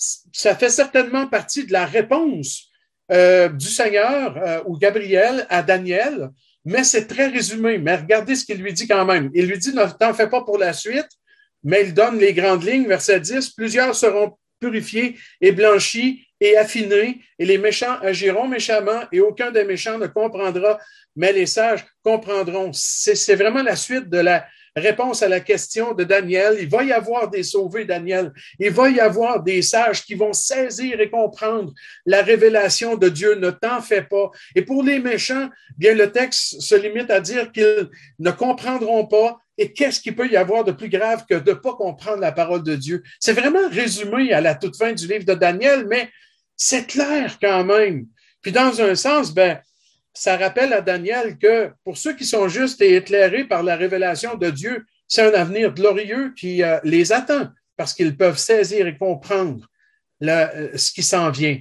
Ça fait certainement partie de la réponse euh, du Seigneur euh, ou Gabriel à Daniel, mais c'est très résumé. Mais regardez ce qu'il lui dit quand même. Il lui dit, ne t'en fais pas pour la suite, mais il donne les grandes lignes, verset dix, plusieurs seront purifiés et blanchis et affinés, et les méchants agiront méchamment, et aucun des méchants ne comprendra, mais les sages comprendront. C'est, c'est vraiment la suite de la réponse à la question de Daniel. Il va y avoir des sauvés, Daniel. Il va y avoir des sages qui vont saisir et comprendre la révélation de Dieu. Ne t'en fais pas. Et pour les méchants, bien, le texte se limite à dire qu'ils ne comprendront pas. Et qu'est-ce qu'il peut y avoir de plus grave que de ne pas comprendre la parole de Dieu? C'est vraiment résumé à la toute fin du livre de Daniel, mais c'est clair quand même. Puis dans un sens, ben, ça rappelle à Daniel que pour ceux qui sont justes et éclairés par la révélation de Dieu, c'est un avenir glorieux qui euh, les attend parce qu'ils peuvent saisir et comprendre la, euh, ce qui s'en vient.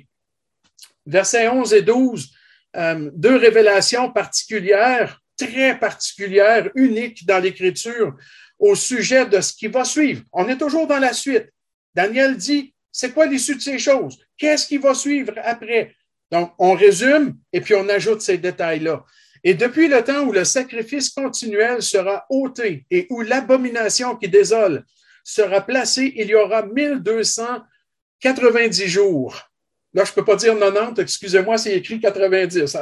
Versets onze et douze, euh, deux révélations particulières, très particulières, uniques dans l'Écriture au sujet de ce qui va suivre. On est toujours dans la suite. Daniel dit, c'est quoi l'issue de ces choses? Qu'est-ce qui va suivre après? Donc, on résume et puis on ajoute ces détails-là. Et depuis le temps où le sacrifice continuel sera ôté et où l'abomination qui désole sera placée, il y aura mille deux cent quatre-vingt-dix jours. Là, je ne peux pas dire quatre-vingt-dix, excusez-moi, c'est écrit quatre-vingt-dix.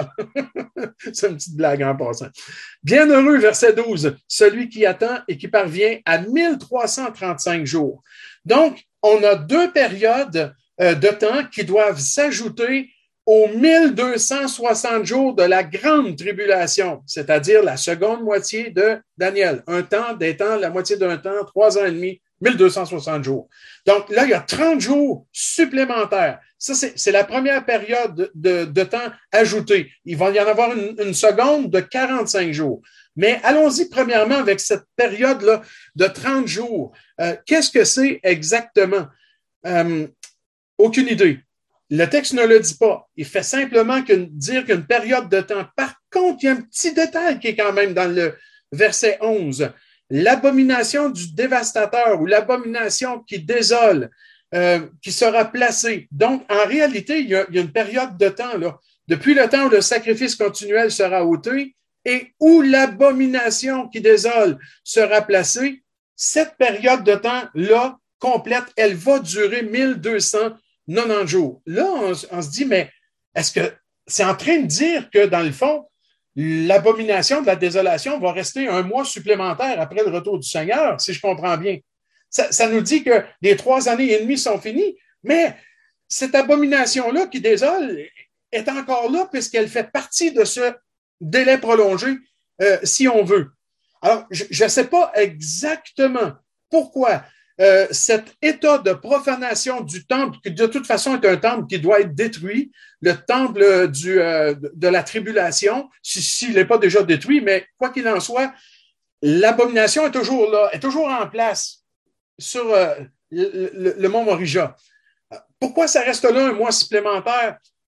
C'est une petite blague en passant. Bienheureux, verset douze, celui qui attend et qui parvient à mille trois cent trente-cinq jours. Donc, on a deux périodes euh, de temps qui doivent s'ajouter aux mille deux cent soixante jours de la grande tribulation, c'est-à-dire la seconde moitié de Daniel. Un temps, des temps, la moitié d'un temps, trois ans et demi, mille deux cent soixante jours. Donc là, il y a trente jours supplémentaires. Ça, c'est, c'est la première période de, de, de temps ajoutée. Il va y en avoir une, une seconde de quarante-cinq jours. Mais allons-y premièrement avec cette période-là de trente jours. Euh, qu'est-ce que c'est exactement? Euh, aucune idée. Le texte ne le dit pas. Il fait simplement qu'une, dire qu'une période de temps. Par contre, il y a un petit détail qui est quand même dans le verset onze. l'abomination du dévastateur ou l'abomination qui désole, euh, qui sera placée. Donc, en réalité, il y a, il y a une période de temps, là, depuis le temps où le sacrifice continuel sera ôté et où l'abomination qui désole sera placée, cette période de temps-là, complète, elle va durer mille deux cent quatre-vingt-dix jours. Là, on, on se dit, mais est-ce que c'est en train de dire que, dans le fond, l'abomination de la désolation va rester un mois supplémentaire après le retour du Seigneur, si je comprends bien? Ça, ça nous dit que les trois années et demie sont finies, mais cette abomination-là qui désole est encore là puisqu'elle fait partie de ce délai prolongé, euh, si on veut. Alors, je ne sais pas exactement pourquoi euh, cet état de profanation du temple, qui de toute façon est un temple qui doit être détruit, le temple du, euh, de la tribulation, s'il si, n'est pas déjà détruit, mais quoi qu'il en soit, l'abomination est toujours là, est toujours en place sur euh, le, le, le mont Morija. Pourquoi ça reste là un mois supplémentaire?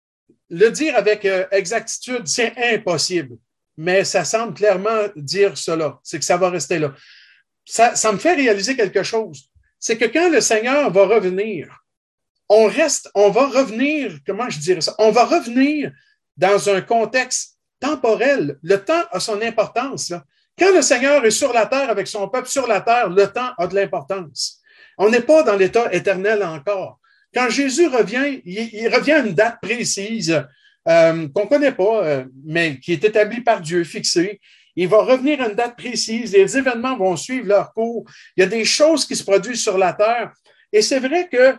Le dire avec euh, exactitude, c'est impossible, mais ça semble clairement dire cela, c'est que ça va rester là. Ça, ça me fait réaliser quelque chose, c'est que quand le Seigneur va revenir, on reste, on va revenir, comment je dirais ça, on va revenir dans un contexte temporel. Le temps a son importance, là. Quand le Seigneur est sur la terre avec son peuple sur la terre, le temps a de l'importance. On n'est pas dans l'état éternel encore. Quand Jésus revient, il, il revient à une date précise euh, qu'on ne connaît pas, euh, mais qui est établie par Dieu, fixée. Il va revenir à une date précise. Les événements vont suivre leur cours. Il y a des choses qui se produisent sur la terre. Et c'est vrai que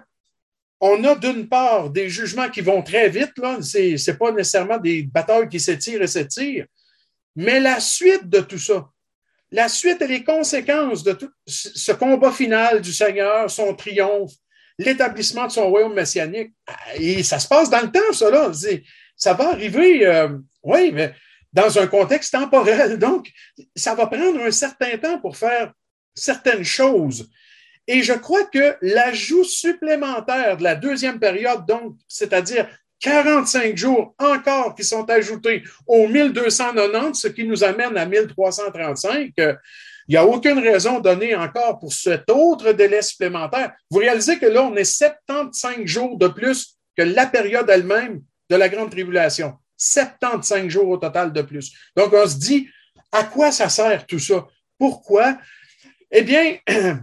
on a d'une part des jugements qui vont très vite. Là. C'est, c'est pas nécessairement des batailles qui s'étirent et s'étirent. Mais la suite de tout ça, la suite et les conséquences de tout ce combat final du Seigneur, son triomphe, l'établissement de son royaume messianique, et ça se passe dans le temps, ça, là. Ça va arriver, euh, oui, mais dans un contexte temporel. Donc, ça va prendre un certain temps pour faire certaines choses. Et je crois que l'ajout supplémentaire de la deuxième période, donc, c'est-à-dire quarante-cinq jours encore qui sont ajoutés aux mille deux cent quatre-vingt-dix, ce qui nous amène à mille trois cent trente-cinq, euh, il n'y a aucune raison donnée encore pour cet autre délai supplémentaire. Vous réalisez que là, on est soixante-quinze jours de plus que la période elle-même de la Grande Tribulation. soixante-quinze jours au total de plus. Donc, on se dit, à quoi ça sert tout ça? Pourquoi? Eh bien,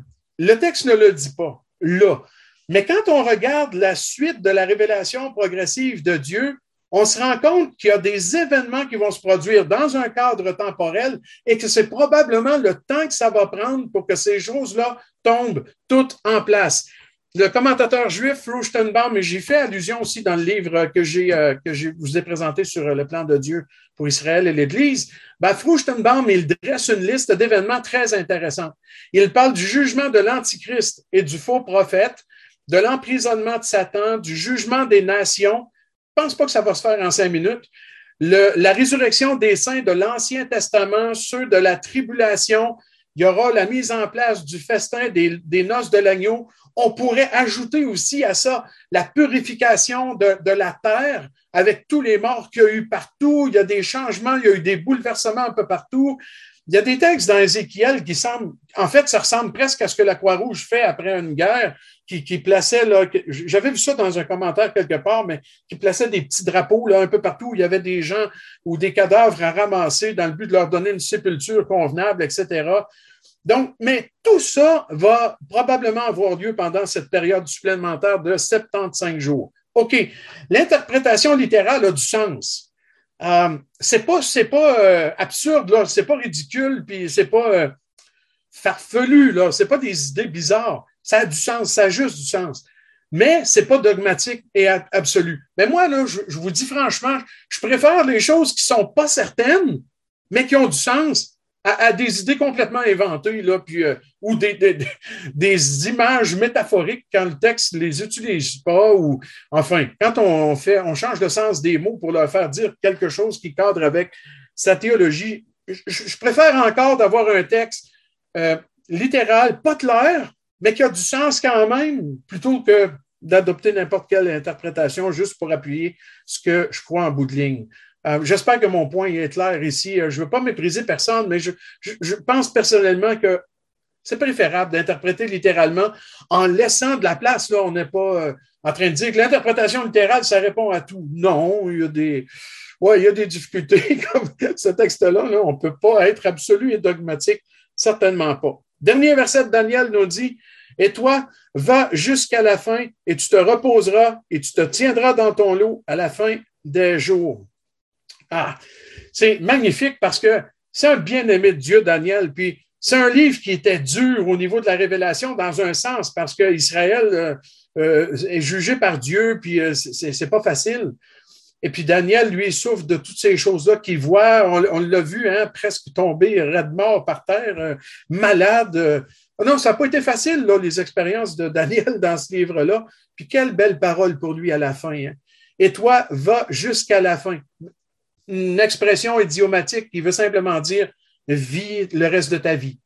le texte ne le dit pas, là. Mais quand on regarde la suite de la révélation progressive de Dieu, on se rend compte qu'il y a des événements qui vont se produire dans un cadre temporel et que c'est probablement le temps que ça va prendre pour que ces choses-là tombent toutes en place. Le commentateur juif Furstenbaum, et j'y fais allusion aussi dans le livre que j'ai euh, que je vous ai présenté sur le plan de Dieu pour Israël et l'Église, ben, Furstenbaum, il dresse une liste d'événements très intéressants. Il parle du jugement de l'Antichrist et du faux prophète, de l'emprisonnement de Satan, du jugement des nations. Je ne pense pas que ça va se faire en cinq minutes. Le, la résurrection des saints de l'Ancien Testament, ceux de la tribulation. Il y aura la mise en place du festin des, des noces de l'agneau. On pourrait ajouter aussi à ça la purification de, de la terre avec tous les morts qu'il y a eu partout. Il y a des changements, il y a eu des bouleversements un peu partout. Il y a des textes dans Ézéchiel qui semblent, en fait, ça ressemble presque à ce que la Croix-Rouge fait après une guerre, qui, qui plaçait, là, j'avais vu ça dans un commentaire quelque part, mais qui plaçait des petits drapeaux là, un peu partout où il y avait des gens ou des cadavres à ramasser dans le but de leur donner une sépulture convenable, et cetera. Donc, mais tout ça va probablement avoir lieu pendant cette période supplémentaire de soixante-quinze jours. OK. L'interprétation littérale a du sens. Euh, c'est pas, c'est pas euh, absurde, là, c'est pas ridicule, puis c'est pas euh, farfelu, là, c'est pas des idées bizarres. Ça a du sens, ça a juste du sens. Mais c'est pas dogmatique et absolu. Mais moi, là, je, je vous dis franchement, je préfère les choses qui sont pas certaines, mais qui ont du sens, à, à des idées complètement inventées, là, puis, euh, ou des, des, des images métaphoriques quand le texte ne les utilise pas, ou enfin, quand on fait, on change le sens des mots pour leur faire dire quelque chose qui cadre avec sa théologie. Je, je préfère encore d'avoir un texte euh, littéral, pas clair, mais qui a du sens quand même, plutôt que d'adopter n'importe quelle interprétation juste pour appuyer ce que je crois en bout de ligne. Euh, j'espère que mon point est clair ici. Je ne veux pas mépriser personne, mais je, je, je pense personnellement que c'est préférable d'interpréter littéralement en laissant de la place. Là, on n'est pas euh, en train de dire que l'interprétation littérale, ça répond à tout. Non, il y a des, ouais, il y a des difficultés comme ce texte-là. Là, on ne peut pas être absolu et dogmatique, certainement pas. Dernier verset de Daniel nous dit, « Et toi, va jusqu'à la fin et tu te reposeras et tu te tiendras dans ton lot à la fin des jours. » Ah, c'est magnifique parce que c'est un bien-aimé de Dieu, Daniel, puis c'est un livre qui était dur au niveau de la révélation dans un sens parce qu'Israël euh, euh, est jugé par Dieu, puis euh, c'est, c'est pas facile. Et puis Daniel, lui, souffre de toutes ces choses-là qu'il voit. On, on l'a vu, hein, presque tomber raide mort par terre, euh, malade. Euh. Non, ça n'a pas été facile, là, les expériences de Daniel dans ce livre-là. Puis quelle belle parole pour lui à la fin. Hein. Et toi, va jusqu'à la fin. Une expression idiomatique qui veut simplement dire vis le reste de ta vie.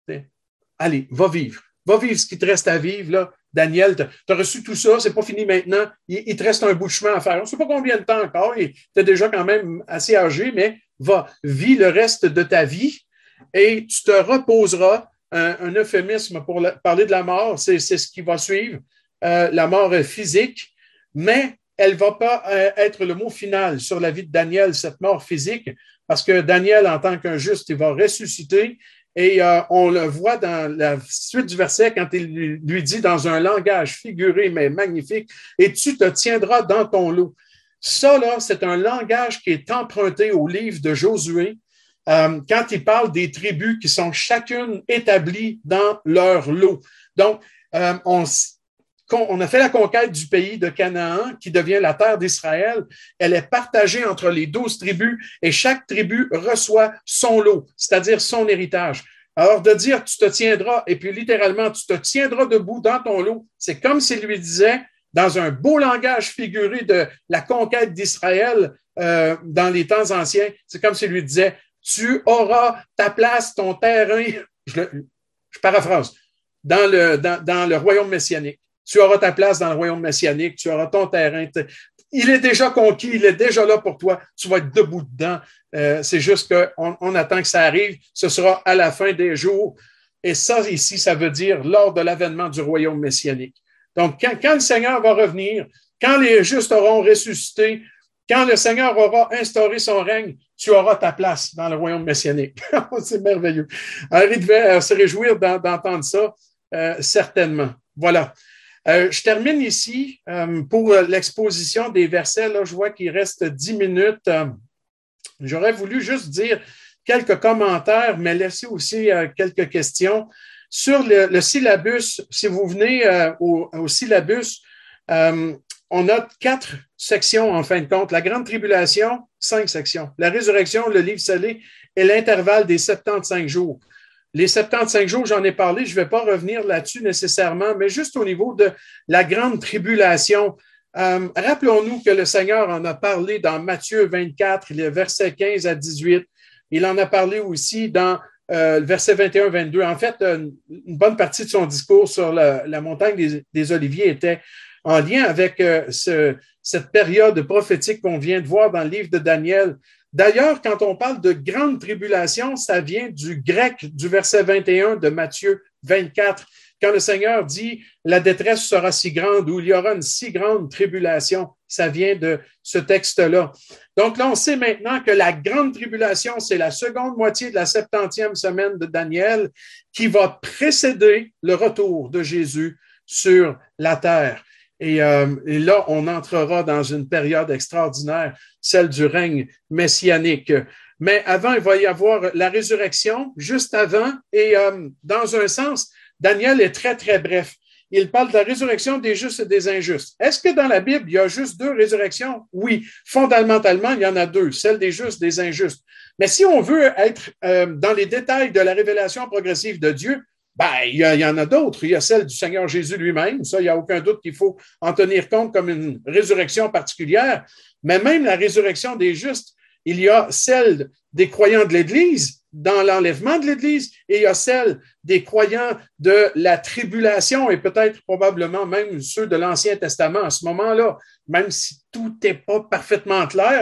Allez, va vivre. Va vivre ce qui te reste à vivre, là. Daniel, tu as reçu tout ça, c'est pas fini maintenant. Il, il te reste un bout de chemin à faire. On ne sait pas combien de temps encore. Tu es déjà quand même assez âgé, mais va, vis le reste de ta vie et tu te reposeras. Un, un euphémisme pour la, parler de la mort, c'est, c'est ce qui va suivre. Euh, la mort physique, mais elle ne va pas euh, être le mot final sur la vie de Daniel, cette mort physique, parce que Daniel, en tant qu'un juste, il va ressusciter. Et euh, on le voit dans la suite du verset quand il lui dit dans un langage figuré mais magnifique, « Et tu te tiendras dans ton lot ». Ça, là, c'est un langage qui est emprunté au livre de Josué euh, quand il parle des tribus qui sont chacune établies dans leur lot. Donc, euh, on On a fait la conquête du pays de Canaan, qui devient la terre d'Israël. Elle est partagée entre les douze tribus et chaque tribu reçoit son lot, c'est-à-dire son héritage. Alors, de dire tu te tiendras, et puis littéralement, tu te tiendras debout dans ton lot, c'est comme s'il lui disait, dans un beau langage figuré de la conquête d'Israël euh, dans les temps anciens, c'est comme s'il lui disait, tu auras ta place, ton terrain, je, le, je paraphrase, dans le, dans, dans le royaume messianique. Tu auras ta place dans le royaume messianique, tu auras ton terrain. Il est déjà conquis, il est déjà là pour toi. Tu vas être debout dedans. Euh, c'est juste qu'on on attend que ça arrive. Ce sera à la fin des jours. Et ça, ici, ça veut dire lors de l'avènement du royaume messianique. Donc, quand, quand le Seigneur va revenir, quand les justes auront ressuscité, quand le Seigneur aura instauré son règne, tu auras ta place dans le royaume messianique. C'est merveilleux. Henri devait se réjouir d'entendre ça, euh, certainement. Voilà. Euh, je termine ici euh, pour l'exposition des versets. Là, je vois qu'il reste dix minutes. Euh, j'aurais voulu juste dire quelques commentaires, mais laisser aussi euh, quelques questions. Sur le, le syllabus, si vous venez euh, au, au syllabus, euh, on a quatre sections en fin de compte. La grande tribulation, cinq sections. La résurrection, le livre scellé et l'intervalle des soixante-quinze jours. Les soixante-quinze jours, j'en ai parlé, je ne vais pas revenir là-dessus nécessairement, mais juste au niveau de la grande tribulation. Euh, rappelons-nous que le Seigneur en a parlé dans Matthieu vingt-quatre, les versets quinze à dix-huit. Il en a parlé aussi dans euh, le verset vingt et un vingt-deux. En fait, une, une bonne partie de son discours sur la, la montagne des, des Oliviers était en lien avec euh, ce, cette période prophétique qu'on vient de voir dans le livre de Daniel. D'ailleurs, quand on parle de grande tribulation, ça vient du grec du verset vingt et un de Matthieu vingt-quatre, quand le Seigneur dit « La détresse sera si grande » ou « Il y aura une si grande tribulation ». Ça vient de ce texte-là. Donc là, on sait maintenant que la grande tribulation, c'est la seconde moitié de la septantième semaine de Daniel qui va précéder le retour de Jésus sur la terre. Et, euh, et là, on entrera dans une période extraordinaire, celle du règne messianique. Mais avant, il va y avoir la résurrection, juste avant, et euh, dans un sens, Daniel est très, très bref. Il parle de la résurrection des justes et des injustes. Est-ce que dans la Bible, il y a juste deux résurrections? Oui, fondamentalement, il y en a deux, celle des justes et des injustes. Mais si on veut être euh, dans les détails de la révélation progressive de Dieu, ben, il y, a, il y en a d'autres. Il y a celle du Seigneur Jésus lui-même. Ça, il n'y a aucun doute qu'il faut en tenir compte comme une résurrection particulière. Mais même la résurrection des justes, il y a celle des croyants de l'Église dans l'enlèvement de l'Église et il y a celle des croyants de la tribulation et peut-être probablement même ceux de l'Ancien Testament à ce moment-là. Même si tout n'est pas parfaitement clair,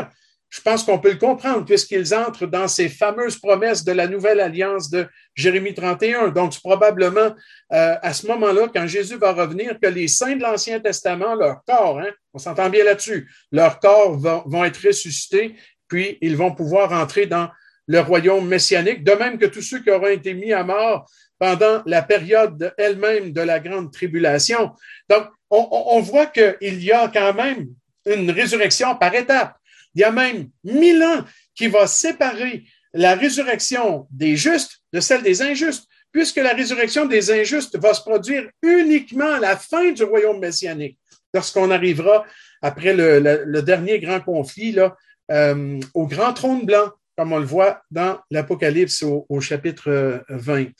je pense qu'on peut le comprendre puisqu'ils entrent dans ces fameuses promesses de la nouvelle alliance de Jérémie trente et un. Donc, c'est probablement euh, à ce moment-là, quand Jésus va revenir, que les saints de l'Ancien Testament, leur corps, hein, on s'entend bien là-dessus, leurs corps vont, vont être ressuscités, puis ils vont pouvoir entrer dans le royaume messianique, de même que tous ceux qui auront été mis à mort pendant la période elle-même de la grande tribulation. Donc, on, on voit qu'il y a quand même une résurrection par étapes. Il y a même mille ans qui va séparer la résurrection des justes de celle des injustes, puisque la résurrection des injustes va se produire uniquement à la fin du royaume messianique, lorsqu'on arrivera après le, le, le dernier grand conflit là, euh, au grand trône blanc, comme on le voit dans l'Apocalypse au, au chapitre vingt.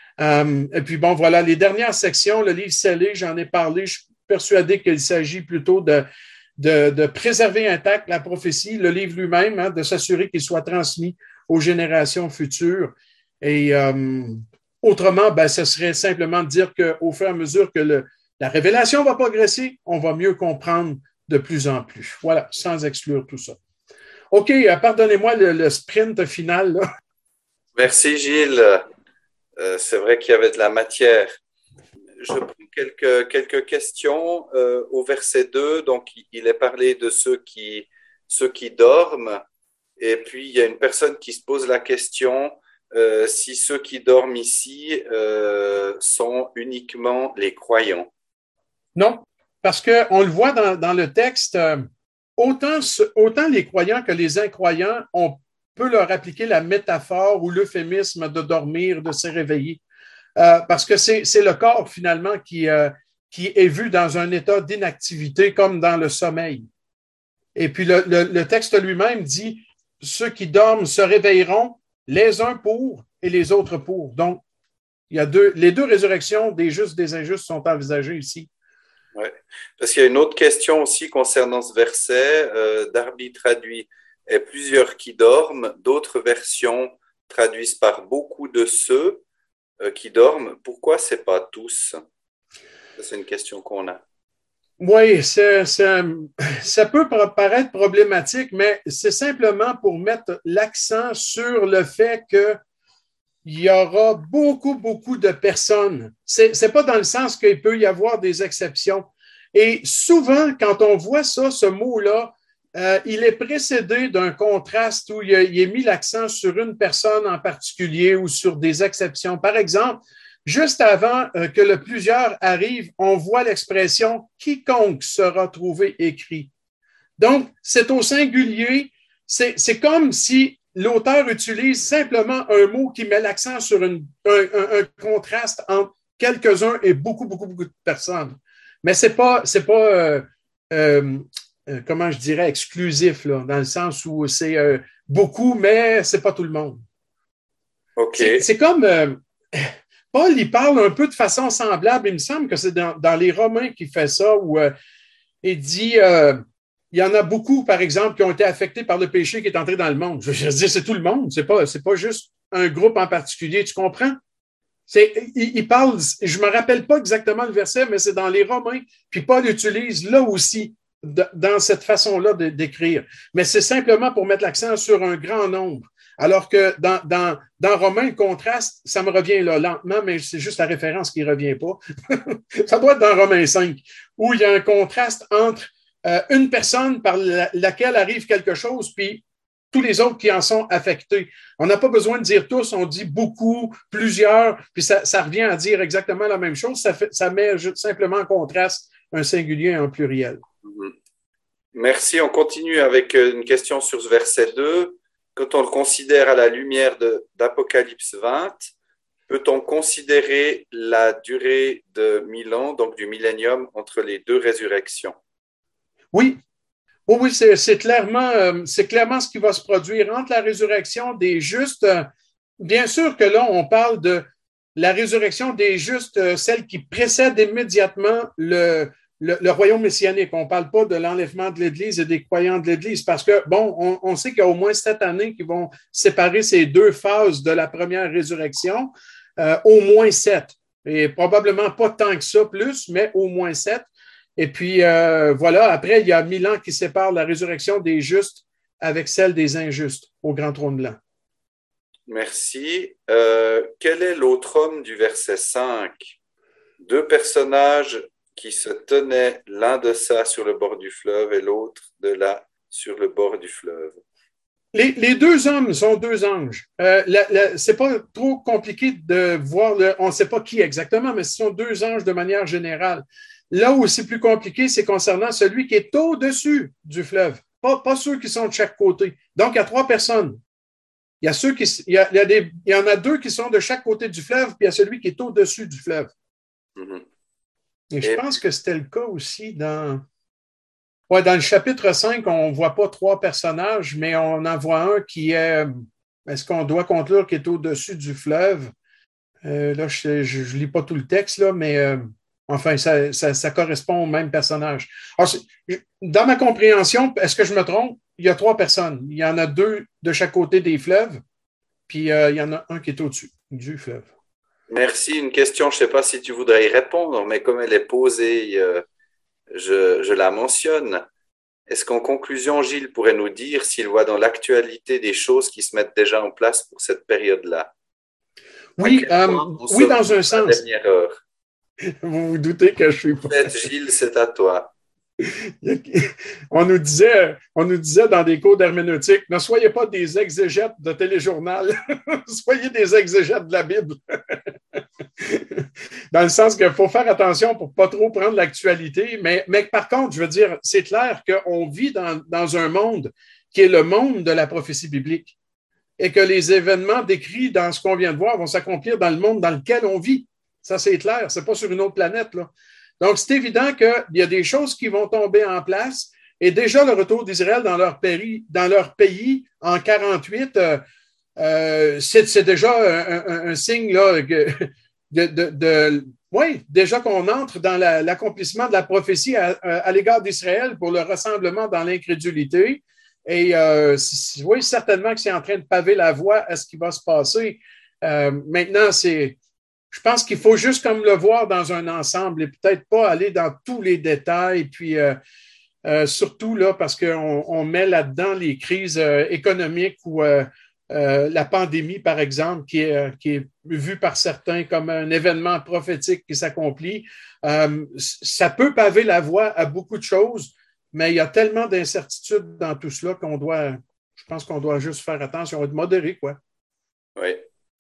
Euh, et puis bon, voilà, les dernières sections, le livre scellé, j'en ai parlé, je suis persuadé qu'il s'agit plutôt de De, de préserver intact la prophétie, le livre lui-même, hein, de s'assurer qu'il soit transmis aux générations futures. Et euh, autrement, ben, ce serait simplement de dire qu'au fur et à mesure que le, la révélation va progresser, on va mieux comprendre de plus en plus. Voilà, sans exclure tout ça. OK, euh, pardonnez-moi le, le sprint final, là. Merci Gilles. Euh, c'est vrai qu'il y avait de la matière. Je prends quelques, quelques questions euh, au verset deux. Donc, il est parlé de ceux qui, ceux qui dorment. Et puis, il y a une personne qui se pose la question euh, si ceux qui dorment ici euh, sont uniquement les croyants. Non, parce qu'on le voit dans, dans le texte, euh, autant, autant les croyants que les incroyants, on peut leur appliquer la métaphore ou l'euphémisme de dormir, de se réveiller. Euh, parce que c'est, c'est le corps, finalement, qui, euh, qui est vu dans un état d'inactivité, comme dans le sommeil. Et puis, le, le, le texte lui-même dit « Ceux qui dorment se réveilleront, les uns pour et les autres pour. » Donc, il y a deux, les deux résurrections des justes et des injustes sont envisagées ici. Oui, parce qu'il y a une autre question aussi concernant ce verset. Euh, Darby traduit « Et plusieurs qui dorment », d'autres versions traduisent par « beaucoup de ceux ». Qui dorment, pourquoi c'est pas tous? C'est une question qu'on a. Oui, c'est, c'est, ça peut paraître problématique, mais c'est simplement pour mettre l'accent sur le fait qu'il y aura beaucoup, beaucoup de personnes. C'est, c'est pas dans le sens qu'il peut y avoir des exceptions. Et souvent, quand on voit ça, ce mot-là, Euh, il est précédé d'un contraste où il, a, il est mis l'accent sur une personne en particulier ou sur des exceptions. Par exemple, juste avant euh, que le plusieurs arrive, on voit l'expression « quiconque sera trouvé écrit ». Donc, c'est au singulier, c'est, c'est comme si l'auteur utilise simplement un mot qui met l'accent sur une, un, un, un contraste entre quelques-uns et beaucoup, beaucoup, beaucoup de personnes. Mais c'est pas, c'est pas euh, euh, Euh, comment je dirais, exclusif, là, dans le sens où c'est euh, beaucoup, mais c'est pas tout le monde. OK. C'est, c'est comme, euh, Paul, il parle un peu de façon semblable, il me semble que c'est dans, dans les Romains qu'il fait ça, où euh, il dit, euh, il y en a beaucoup, par exemple, qui ont été affectés par le péché qui est entré dans le monde. Je veux dire, c'est tout le monde, c'est pas, c'est pas juste un groupe en particulier, tu comprends? C'est, il, il parle, je me rappelle pas exactement le verset, mais c'est dans les Romains, puis Paul utilise là aussi dans cette façon-là de, d'écrire. Mais c'est simplement pour mettre l'accent sur un grand nombre. Alors que dans, dans, dans Romains, le contraste, ça me revient là lentement, mais c'est juste la référence qui ne revient pas. Ça doit être dans Romains cinq, où il y a un contraste entre euh, une personne par la, laquelle arrive quelque chose, puis tous les autres qui en sont affectés. On n'a pas besoin de dire tous, on dit beaucoup, plusieurs, puis ça, ça revient à dire exactement la même chose. Ça, fait, ça met juste simplement en contraste un singulier et un pluriel. Merci. On continue avec une question sur ce verset deux. Quand on le considère à la lumière de, d'Apocalypse vingt, peut-on considérer la durée de mille ans, donc du millénium, entre les deux résurrections? Oui. Oui, oui, c'est, c'est, clairement, euh, c'est clairement ce qui va se produire entre la résurrection des justes. Euh, bien sûr que là, on parle de la résurrection des justes, euh, celle qui précède immédiatement le, le, le royaume messianique. On ne parle pas de l'enlèvement de l'Église et des croyants de l'Église parce que, bon, on, on sait qu'il y a au moins sept années qui vont séparer ces deux phases de la première résurrection, euh, au moins sept. Et probablement pas tant que ça, plus, mais au moins sept. Et puis, euh, voilà, après, il y a mille ans qui séparent la résurrection des justes avec celle des injustes au grand trône blanc. Merci. Euh, quel est l'autre homme du verset cinq? Deux personnages qui se tenaient l'un de ça sur le bord du fleuve et l'autre de là sur le bord du fleuve. Les, les deux hommes sont deux anges. Euh, ce n'est pas trop compliqué de voir, le, on ne sait pas qui exactement, mais ce sont deux anges de manière générale. Là où c'est plus compliqué, c'est concernant celui qui est au-dessus du fleuve, pas, pas ceux qui sont de chaque côté. Donc, il y a trois personnes. Il y, a ceux qui, il, y a, il, y a des, il y en a deux qui sont de chaque côté du fleuve, puis il y a celui qui est au-dessus du fleuve. Mm-hmm. Et je Et... pense que c'était le cas aussi dans... Ouais, dans le chapitre cinq, on ne voit pas trois personnages, mais on en voit un qui est... Est-ce qu'on doit conclure qui est au-dessus du fleuve? Euh, là, je ne lis pas tout le texte, là, mais euh, enfin, ça, ça, ça correspond au même personnage. Alors, dans ma compréhension, est-ce que je me trompe? Il y a trois personnes. Il y en a deux de chaque côté des fleuves, puis euh, il y en a un qui est au-dessus du fleuve. Merci. Une question, je ne sais pas si tu voudrais y répondre, mais comme elle est posée, euh, je, je la mentionne. Est-ce qu'en conclusion, Gilles pourrait nous dire s'il voit dans l'actualité des choses qui se mettent déjà en place pour cette période-là? Oui, euh, oui, dans un sens. Dernière heure. Vous vous doutez que je suis pas. Gilles, c'est à toi. On nous disait, on nous disait dans des cours d'herméneutique, ne soyez pas des exégètes de téléjournal, soyez des exégètes de la Bible. Dans le sens qu'il faut faire attention pour ne pas trop prendre l'actualité, mais, mais par contre, je veux dire, c'est clair qu'on vit dans, dans un monde qui est le monde de la prophétie biblique et que les événements décrits dans ce qu'on vient de voir vont s'accomplir dans le monde dans lequel on vit. Ça, c'est clair, c'est pas sur une autre planète, là. Donc, c'est évident qu'il y a des choses qui vont tomber en place. Et déjà, le retour d'Israël dans leur pays, dans leur pays en quarante-huit, euh, euh, c'est, c'est déjà un, un, un signe là, de, de, de, de oui, déjà qu'on entre dans la, l'accomplissement de la prophétie à, à l'égard d'Israël pour le rassemblement dans l'incrédulité. Et euh, oui, certainement que c'est en train de paver la voie à ce qui va se passer. Euh, maintenant, c'est... Je pense qu'il faut juste comme le voir dans un ensemble et peut-être pas aller dans tous les détails. Puis euh, euh, surtout là, parce qu'on on met là-dedans les crises euh, économiques ou euh, euh, la pandémie, par exemple, qui est, qui est vue par certains comme un événement prophétique qui s'accomplit. Euh, ça peut paver la voie à beaucoup de choses, mais il y a tellement d'incertitudes dans tout cela qu'on doit, je pense qu'on doit juste faire attention, être modéré, quoi. Oui.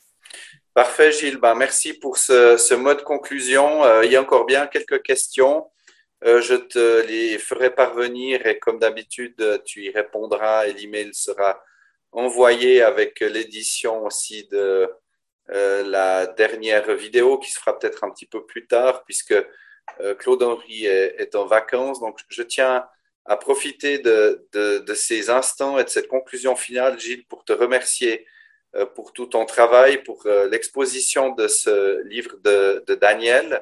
Parfait, Gilles. Ben, merci pour ce, ce mot de conclusion. Euh, il y a encore bien quelques questions. Euh, je te les ferai parvenir et comme d'habitude, tu y répondras et l'email sera envoyé avec l'édition aussi de euh, la dernière vidéo qui se fera peut-être un petit peu plus tard puisque euh, Claude-Henri est, est en vacances. Donc, je tiens à profiter de, de, de ces instants et de cette conclusion finale, Gilles, pour te remercier pour tout ton travail, pour l'exposition de ce livre de, de Daniel.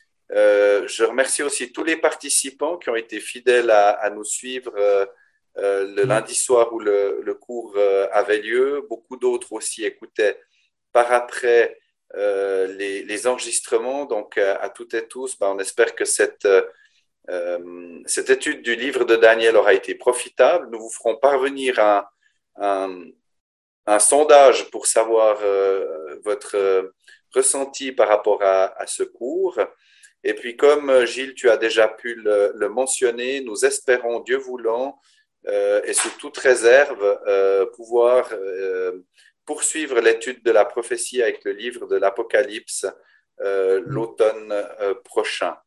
Euh, je remercie aussi tous les participants qui ont été fidèles à, à nous suivre euh, le lundi soir où le, le cours euh, avait lieu. Beaucoup d'autres aussi écoutaient par après euh, les, les enregistrements. Donc, à, à toutes et tous, ben, on espère que cette, euh, cette étude du livre de Daniel aura été profitable. Nous vous ferons parvenir un, un un sondage pour savoir euh, votre euh, ressenti par rapport à, à ce cours. Et puis, comme Gilles, tu as déjà pu le, le mentionner, nous espérons, Dieu voulant, euh, et sous toute réserve, euh, pouvoir euh, poursuivre l'étude de la prophétie avec le livre de l'Apocalypse euh, l'automne euh, prochain.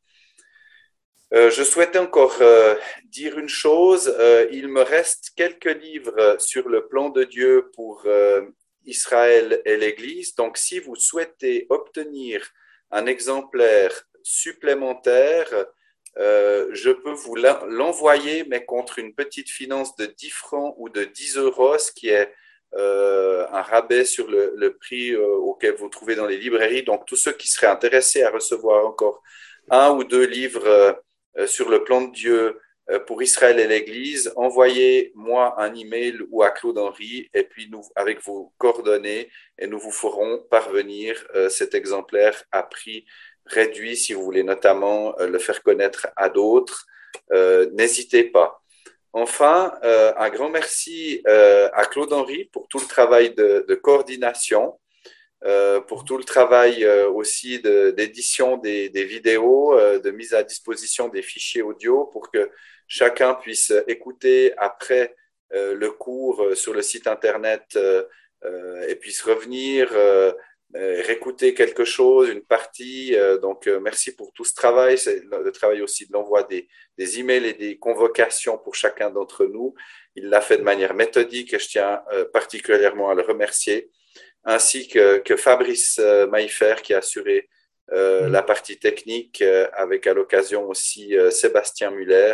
Euh, je souhaitais encore euh, dire une chose. Euh, il me reste quelques livres sur le plan de Dieu pour euh, Israël et l'Église. Donc, si vous souhaitez obtenir un exemplaire supplémentaire, euh, je peux vous l'envoyer, mais contre une petite finance de dix francs ou de dix euros, ce qui est euh, un rabais sur le, le prix euh, auquel vous trouvez dans les librairies. Donc, tous ceux qui seraient intéressés à recevoir encore un ou deux livres euh, sur le plan de Dieu pour Israël et l'Église, envoyez-moi un email ou à Claude-Henri et puis nous, avec vos coordonnées, et nous vous ferons parvenir euh, cet exemplaire à prix réduit si vous voulez notamment euh, le faire connaître à d'autres. Euh, n'hésitez pas. Enfin, euh, un grand merci euh, à Claude Henry pour tout le travail de, de coordination, euh, pour tout le travail euh, aussi de, d'édition des, des vidéos, euh, de mise à disposition des fichiers audio pour que chacun puisse écouter après euh, le cours euh, sur le site internet euh, euh, et puisse revenir, euh, euh, réécouter quelque chose, une partie. Euh, donc, euh, merci pour tout ce travail. C'est le travail aussi de l'envoi des, des emails et des convocations pour chacun d'entre nous. Il l'a fait de manière méthodique et je tiens euh, particulièrement à le remercier, ainsi que, que Fabrice euh, Maillefer qui a assuré euh, la partie technique, euh, avec à l'occasion aussi euh, Sébastien Muller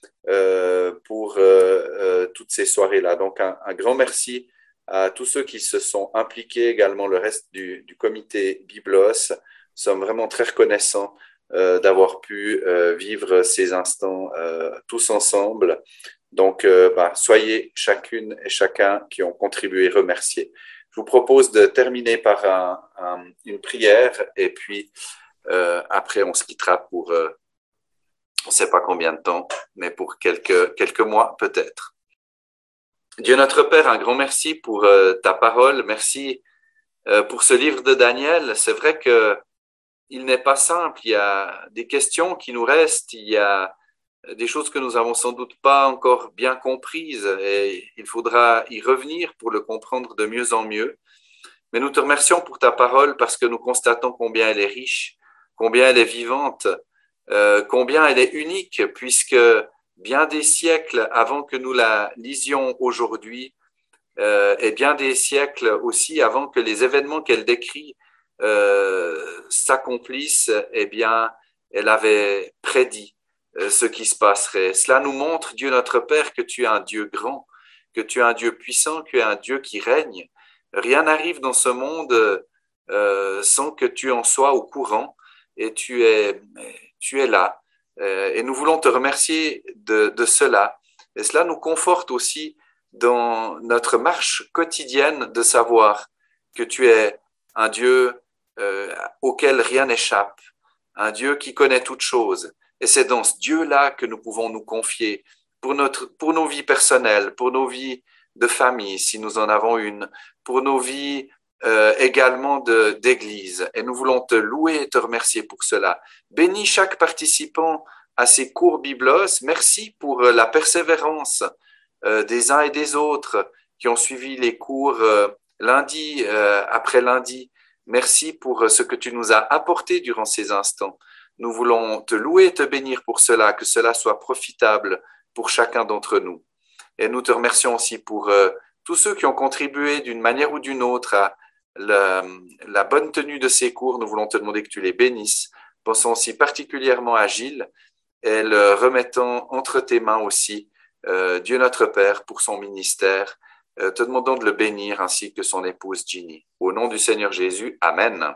euh, pour euh, euh, toutes ces soirées-là. Donc un, un grand merci à tous ceux qui se sont impliqués, également le reste du, du comité Biblos. Nous sommes vraiment très reconnaissants euh, d'avoir pu euh, vivre ces instants euh, tous ensemble. Donc, euh, bah, soyez chacune et chacun qui ont contribué remerciés. Je vous propose de terminer par un, un, une prière et puis euh, après on se quittera pour, euh, on ne sait pas combien de temps, mais pour quelques, quelques mois peut-être. Dieu notre Père, un grand merci pour euh, ta parole. Merci euh, pour ce livre de Daniel. C'est vrai que il n'est pas simple. Il y a des questions qui nous restent. Il y a des choses que nous avons sans doute pas encore bien comprises et il faudra y revenir pour le comprendre de mieux en mieux. Mais nous te remercions pour ta parole parce que nous constatons combien elle est riche, combien elle est vivante, euh, combien elle est unique, puisque bien des siècles avant que nous la lisions aujourd'hui, euh, et bien des siècles aussi avant que les événements qu'elle décrit euh, s'accomplissent, eh bien, elle avait prédit euh, ce qui se passerait. Cela nous montre, Dieu notre Père, que tu es un Dieu grand, que tu es un Dieu puissant, que tu es un Dieu qui règne. Rien n'arrive dans ce monde euh, sans que tu en sois au courant et tu es, tu es là. Euh, et nous voulons te remercier de, de cela. Et cela nous conforte aussi dans notre marche quotidienne de savoir que tu es un Dieu euh, auquel rien n'échappe, un Dieu qui connaît toutes choses. Et c'est dans ce Dieu-là que nous pouvons nous confier pour, notre, pour nos vies personnelles, pour nos vies de famille, si nous en avons une, pour nos vies euh, également de, d'église. Et nous voulons te louer et te remercier pour cela. Bénis chaque participant à ces cours Biblos. Merci pour la persévérance euh, des uns et des autres qui ont suivi les cours euh, lundi euh, après lundi. Merci pour ce que tu nous as apporté durant ces instants. Nous voulons te louer et te bénir pour cela, que cela soit profitable pour chacun d'entre nous. Et nous te remercions aussi pour euh, tous ceux qui ont contribué d'une manière ou d'une autre à la, la bonne tenue de ces cours. Nous voulons te demander que tu les bénisses. Pensons aussi particulièrement à Gilles et le remettant entre tes mains aussi, euh, Dieu notre Père, pour son ministère. Euh, te demandons de le bénir ainsi que son épouse Ginny. Au nom du Seigneur Jésus, Amen.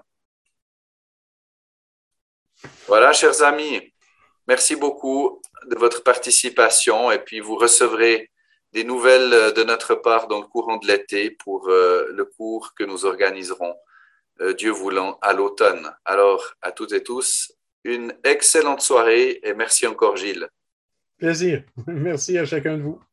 Voilà, chers amis, merci beaucoup de votre participation et puis vous recevrez des nouvelles de notre part dans le courant de l'été pour euh, le cours que nous organiserons, euh, Dieu voulant, à l'automne. Alors, à toutes et tous, une excellente soirée et merci encore Gilles. Plaisir. Merci à chacun de vous.